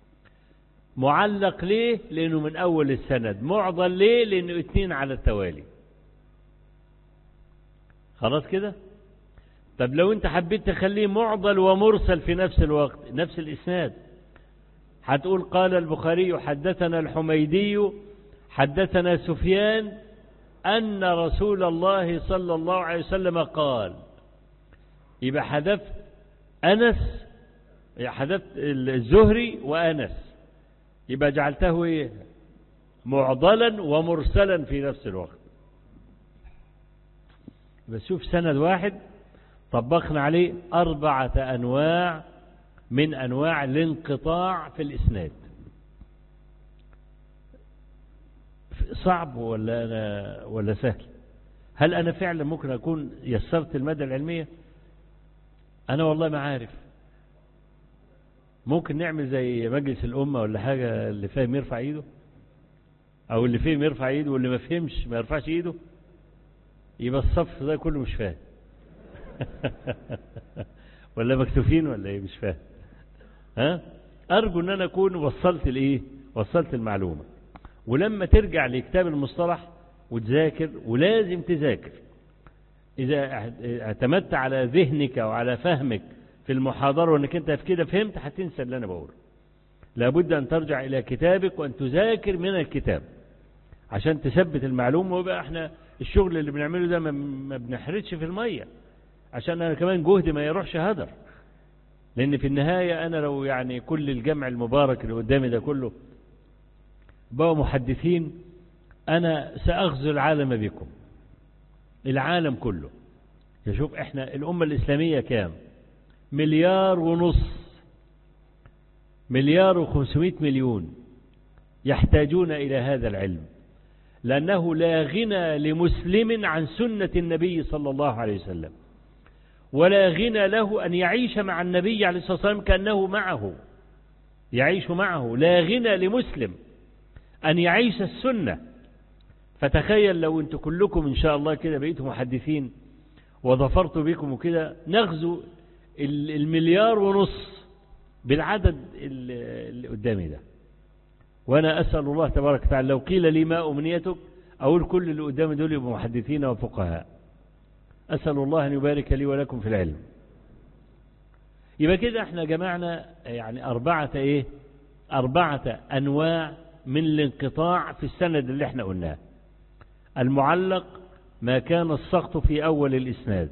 معلق ليه؟ لأنه من أول السند. معضل ليه؟ لأنه اتنين على التوالي. خلاص كده؟ طب لو انت حبيت تخليه معضل ومرسل في نفس الوقت، نفس الإسناد، هتقول قال البخاري حدثنا الحميدي حدثنا سفيان أن رسول الله صلى الله عليه وسلم قال. يبقى حذفت أنس، حذفت الزهري وأنس، يبقى جعلته إيه؟ معضلا ومرسلا في نفس الوقت. بس شوف سند واحد طبقنا عليه أربعة أنواع من أنواع الانقطاع في الإسناد. صعب ولا أنا ولا سهل؟ هل أنا فعلا ممكن أكون يسرت المادة العلمية؟ أنا والله ما عارف. ممكن نعمل زي مجلس الأمة ولا حاجة، اللي فاهم يرفع إيده، أو اللي فهم يرفع إيده، واللي ما فهمش ما يرفعش إيده. يبقى الصف ده كله مش فاهم. ولا مكتوفين ولا إيه؟ مش فاهم. ها؟ أرجو أن أنا أكون وصلت الإيه؟ وصلت المعلومة. ولما ترجع لكتاب المصطلح وتذاكر، ولازم تذاكر، إذا اعتمدت على ذهنك وعلى فهمك في المحاضرة وأنك أنت في كده فهمت، هتنسى اللي أنا بقوله. لابد أن ترجع إلى كتابك وأن تذاكر من الكتاب عشان تثبت المعلومة. ويبقى احنا الشغل اللي بنعمله ده ما بنحرتش في المية، عشان أنا كمان جهدي ما يروحش هدر. لأن في النهاية أنا لو يعني كل الجمع المبارك اللي قدامي ده كله بقوا محدثين، أنا سأغزو العالم بكم، العالم كله. يشوف احنا الأمة الإسلامية كام؟ مليار ونص، مليار وخمسمائة مليون يحتاجون إلى هذا العلم، لأنه لا غنى لمسلم عن سنة النبي صلى الله عليه وسلم، ولا غنى له أن يعيش مع النبي عليه الصلاة والسلام كأنه معه، يعيش معه. لا غنى لمسلم أن يعيش السنة. فتخيل لو أنتم كلكم إن شاء الله كده بقيتم محدثين وظفرت بكم وكده، نغزو المليار ونص بالعدد اللي قدامي ده. وأنا أسأل الله تبارك وتعالى لو قيل لي ما أمنيتك أقول كل اللي قدامي دول يبقوا محدثين وفقهاء. أسأل الله أن يبارك لي ولكم في العلم. يبقى كده احنا جمعنا يعني أربعة إيه؟ أربعة أنواع من الانقطاع في السند اللي احنا قلناه. المعلق ما كان السقط في أول الإسناد،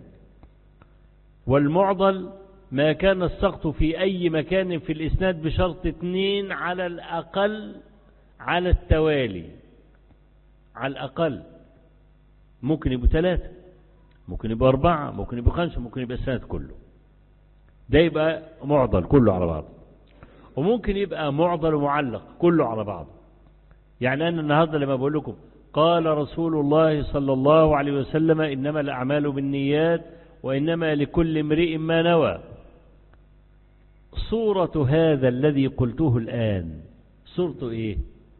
والمعضل ما كان السقط في أي مكان في الإسناد بشرط اثنين على الأقل على التوالي، على الأقل. ممكن يبقوا ثلاثة، ممكن يبقوا أربعة، ممكن يبقوا خمسة، ممكن يبقى السند كله. ده يبقى معضل كله على بعض. وممكن يبقى معضل ومعلق كله على بعض. يعني أنا النهاردة لما بقول لكم قال رسول الله صلى الله عليه وسلم إنما الأعمال بالنيات وإنما لكل امرئ ما نوى، صورة هذا الذي قلته الآن صورته إيه؟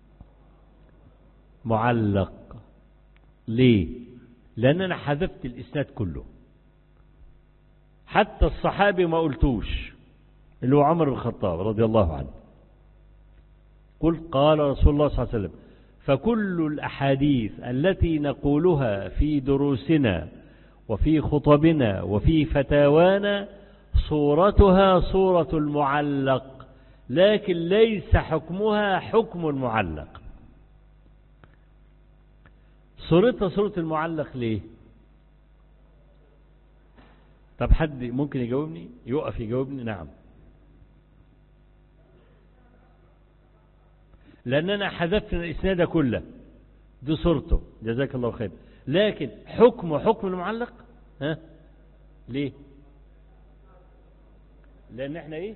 معلق. ليه؟ لأن أنا حذفت الإسناد كله، حتى الصحابي ما قلتوش، اللي هو عمر بن الخطاب رضي الله عنه. قل قال رسول الله صلى الله عليه وسلم. فكل الأحاديث التي نقولها في دروسنا وفي خطبنا وفي فتاوانا صورتها صورة المعلق، لكن ليس حكمها حكم المعلق. صورتها صورة المعلق ليه؟ طب حد ممكن يجاوبني؟ يقف يجاوبني. نعم. لأننا حذفنا الإسناد كله، دي صورته، جزاك الله خير. لكن حكم حكم المعلق ها؟ ليه؟ لأن احنا ايه؟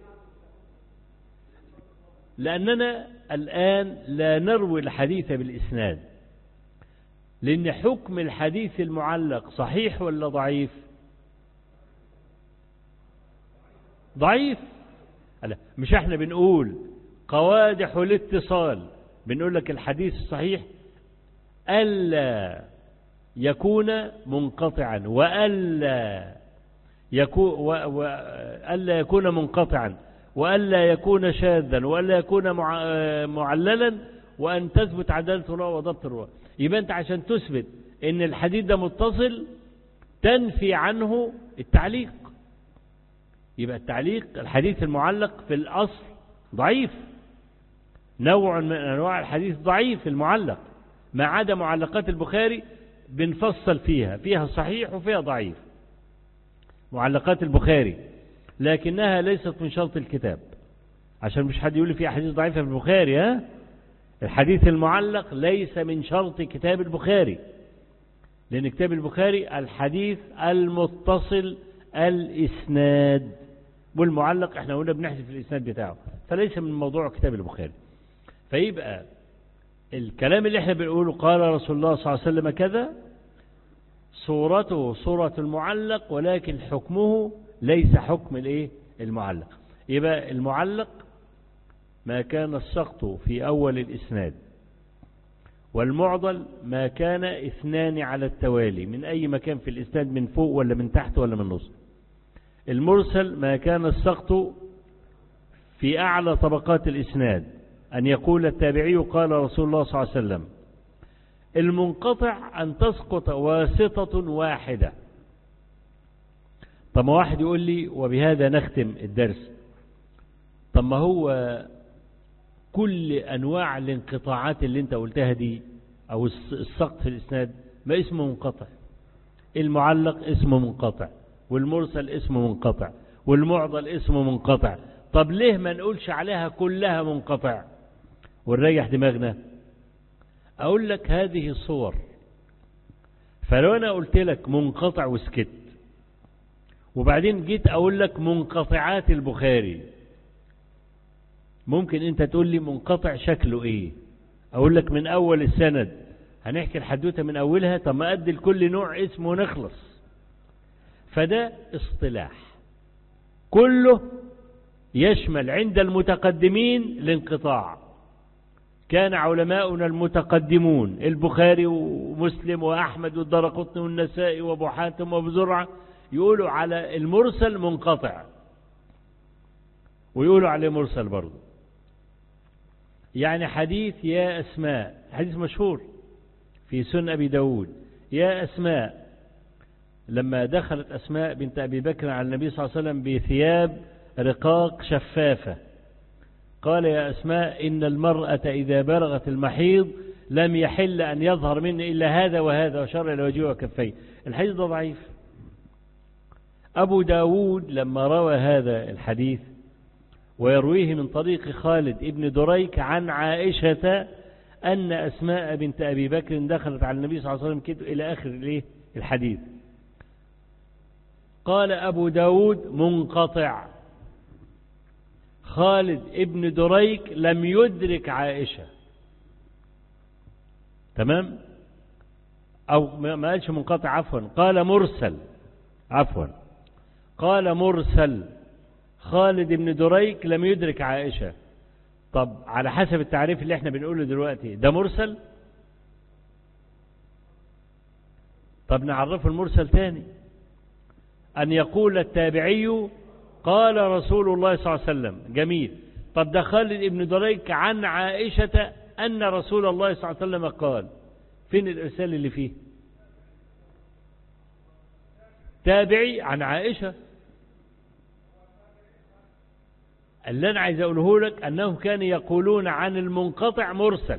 لأننا الآن لا نروي الحديث بالإسناد، لأن حكم الحديث المعلق صحيح ولا ضعيف؟ ضعيف. مش احنا بنقول قوادح الاتصال، بنقول لك الحديث الصحيح ألا يكون منقطعا وألا يكون وألا يكون منقطعا وألا يكون شاذا وألا يكون معللا وأن تثبت عدالة الرواة وضبط الرواة. يبقى أنت عشان تثبت إن الحديث ده متصل تنفي عنه التعليق. يبقى التعليق الحديث المعلق في الأصل ضعيف، نوع من أنواع الحديث ضعيف المعلق، ما عدا معلقات البخاري بنفصل فيها، فيها صحيح وفيها ضعيف معلقات البخاري، لكنها ليست من شرط الكتاب، عشان مش حد يقول لي في أحاديث ضعيفة في البخاري. ها، الحديث المعلق ليس من شرط كتاب البخاري، لأن كتاب البخاري الحديث المتصل الإسناد، والمعلق احنا قلنا بنحذف الإسناد بتاعه، فليس من موضوع كتاب البخاري. فيبقى الكلام اللي احنا بنقوله قال رسول الله صلى الله عليه وسلم كذا، صورته صورة المعلق، ولكن حكمه ليس حكم الايه المعلق. يبقى المعلق ما كان السقط في أول الإسناد، والمعضل ما كان اثنان على التوالي من أي مكان في الإسناد، من فوق ولا من تحت ولا من النص. المرسل ما كان السقط في أعلى طبقات الإسناد، أن يقول التابعي قال رسول الله صلى الله عليه وسلم. المنقطع أن تسقط واسطة واحدة. طب ما واحد يقول لي وبهذا نختم الدرس، طب ما هو كل أنواع الانقطاعات اللي انت قلتها دي أو السقط في الإسناد ما اسمه منقطع، المعلق اسمه منقطع، والمرسل اسمه منقطع، والمعضل اسمه منقطع. طب ليه ما نقولش عليها كلها منقطع ونريح دماغنا؟ أقول لك هذه الصور. فلو أنا قلت لك منقطع وسكت، وبعدين جيت أقول لك منقطعات البخاري، ممكن أنت تقول لي منقطع شكله إيه؟ أقول لك من أول السند، هنحكي الحدوتة من أولها، طب ما أدي لكل نوع اسمه ونخلص. فده اصطلاح كله يشمل عند المتقدمين الانقطاع. كان علماؤنا المتقدمون البخاري ومسلم وأحمد والدرقطني والنسائي وابو حاتم وابو زرعة يقولوا على المرسل منقطع، ويقولوا عليه مرسل برضه. يعني حديث يا أسماء، حديث مشهور في سنن أبي داود، يا أسماء، لما دخلت أسماء بنت أبي بكر على النبي صلى الله عليه وسلم بثياب رقاق شفافة، قال يا أسماء إن المرأة إذا بلغت المحيض لم يحل أن يظهر منه إلا هذا وهذا، وشر إلى وجهه وكفيه. الحديث ده ضعيف. أبو داود لما روى هذا الحديث ويرويه من طريق خالد ابن دريك عن عائشة أن أسماء بنت أبي بكر دخلت على النبي صلى الله عليه وسلم كده إلى آخر الحديث، قال أبو داود منقطع. خالد ابن دريك لم يدرك عائشة، تمام؟ أو ما قالش منقطع، عفوا قال مرسل، عفوا قال مرسل. خالد ابن دريك لم يدرك عائشة. طب على حسب التعريف اللي احنا بنقوله دلوقتي ده مرسل؟ طب نعرفه المرسل تاني، أن يقول التابعي قال رسول الله صلى الله عليه وسلم. جميل. طب ده خالد ابن دريك عن عائشة أن رسول الله صلى الله عليه وسلم قال، فين الإرسال اللي فيه؟ تابعي عن عائشة. اللي أنا عايز أقوله لك أنهم كانوا يقولون عن المنقطع مرسل،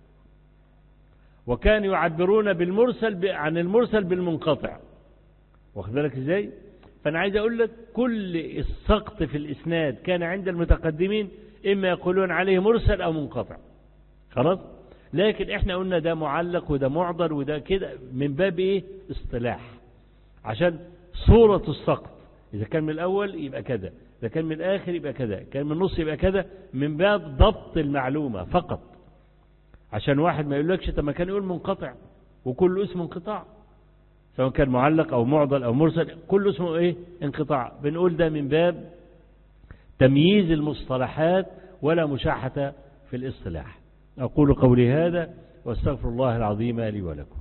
وكانوا يعبرون بالمرسل عن المرسل بالمنقطع. واخد بالك ازاي؟ فأنا عايز أقول لك كل السقط في الإسناد كان عند المتقدمين إما يقولون عليه مرسل أو منقطع، خلاص؟ لكن إحنا قلنا ده معلق وده معضل وده كده من باب إيه؟ اصطلاح، عشان صورة السقط إذا كان من الأول يبقى كذا، إذا كان من الآخر يبقى كذا، كان من النص يبقى كذا، من باب ضبط المعلومة فقط، عشان واحد ما يقولكش طب ما كان يقول منقطع وكل اسم انقطاع، سواء كان معلق أو معضل أو مرسل كل اسمه إيه؟ انقطاع. بنقول ده من باب تمييز المصطلحات ولا مشاحة في الاصطلاح. أقول قولي هذا واستغفر الله العظيم لي ولكم.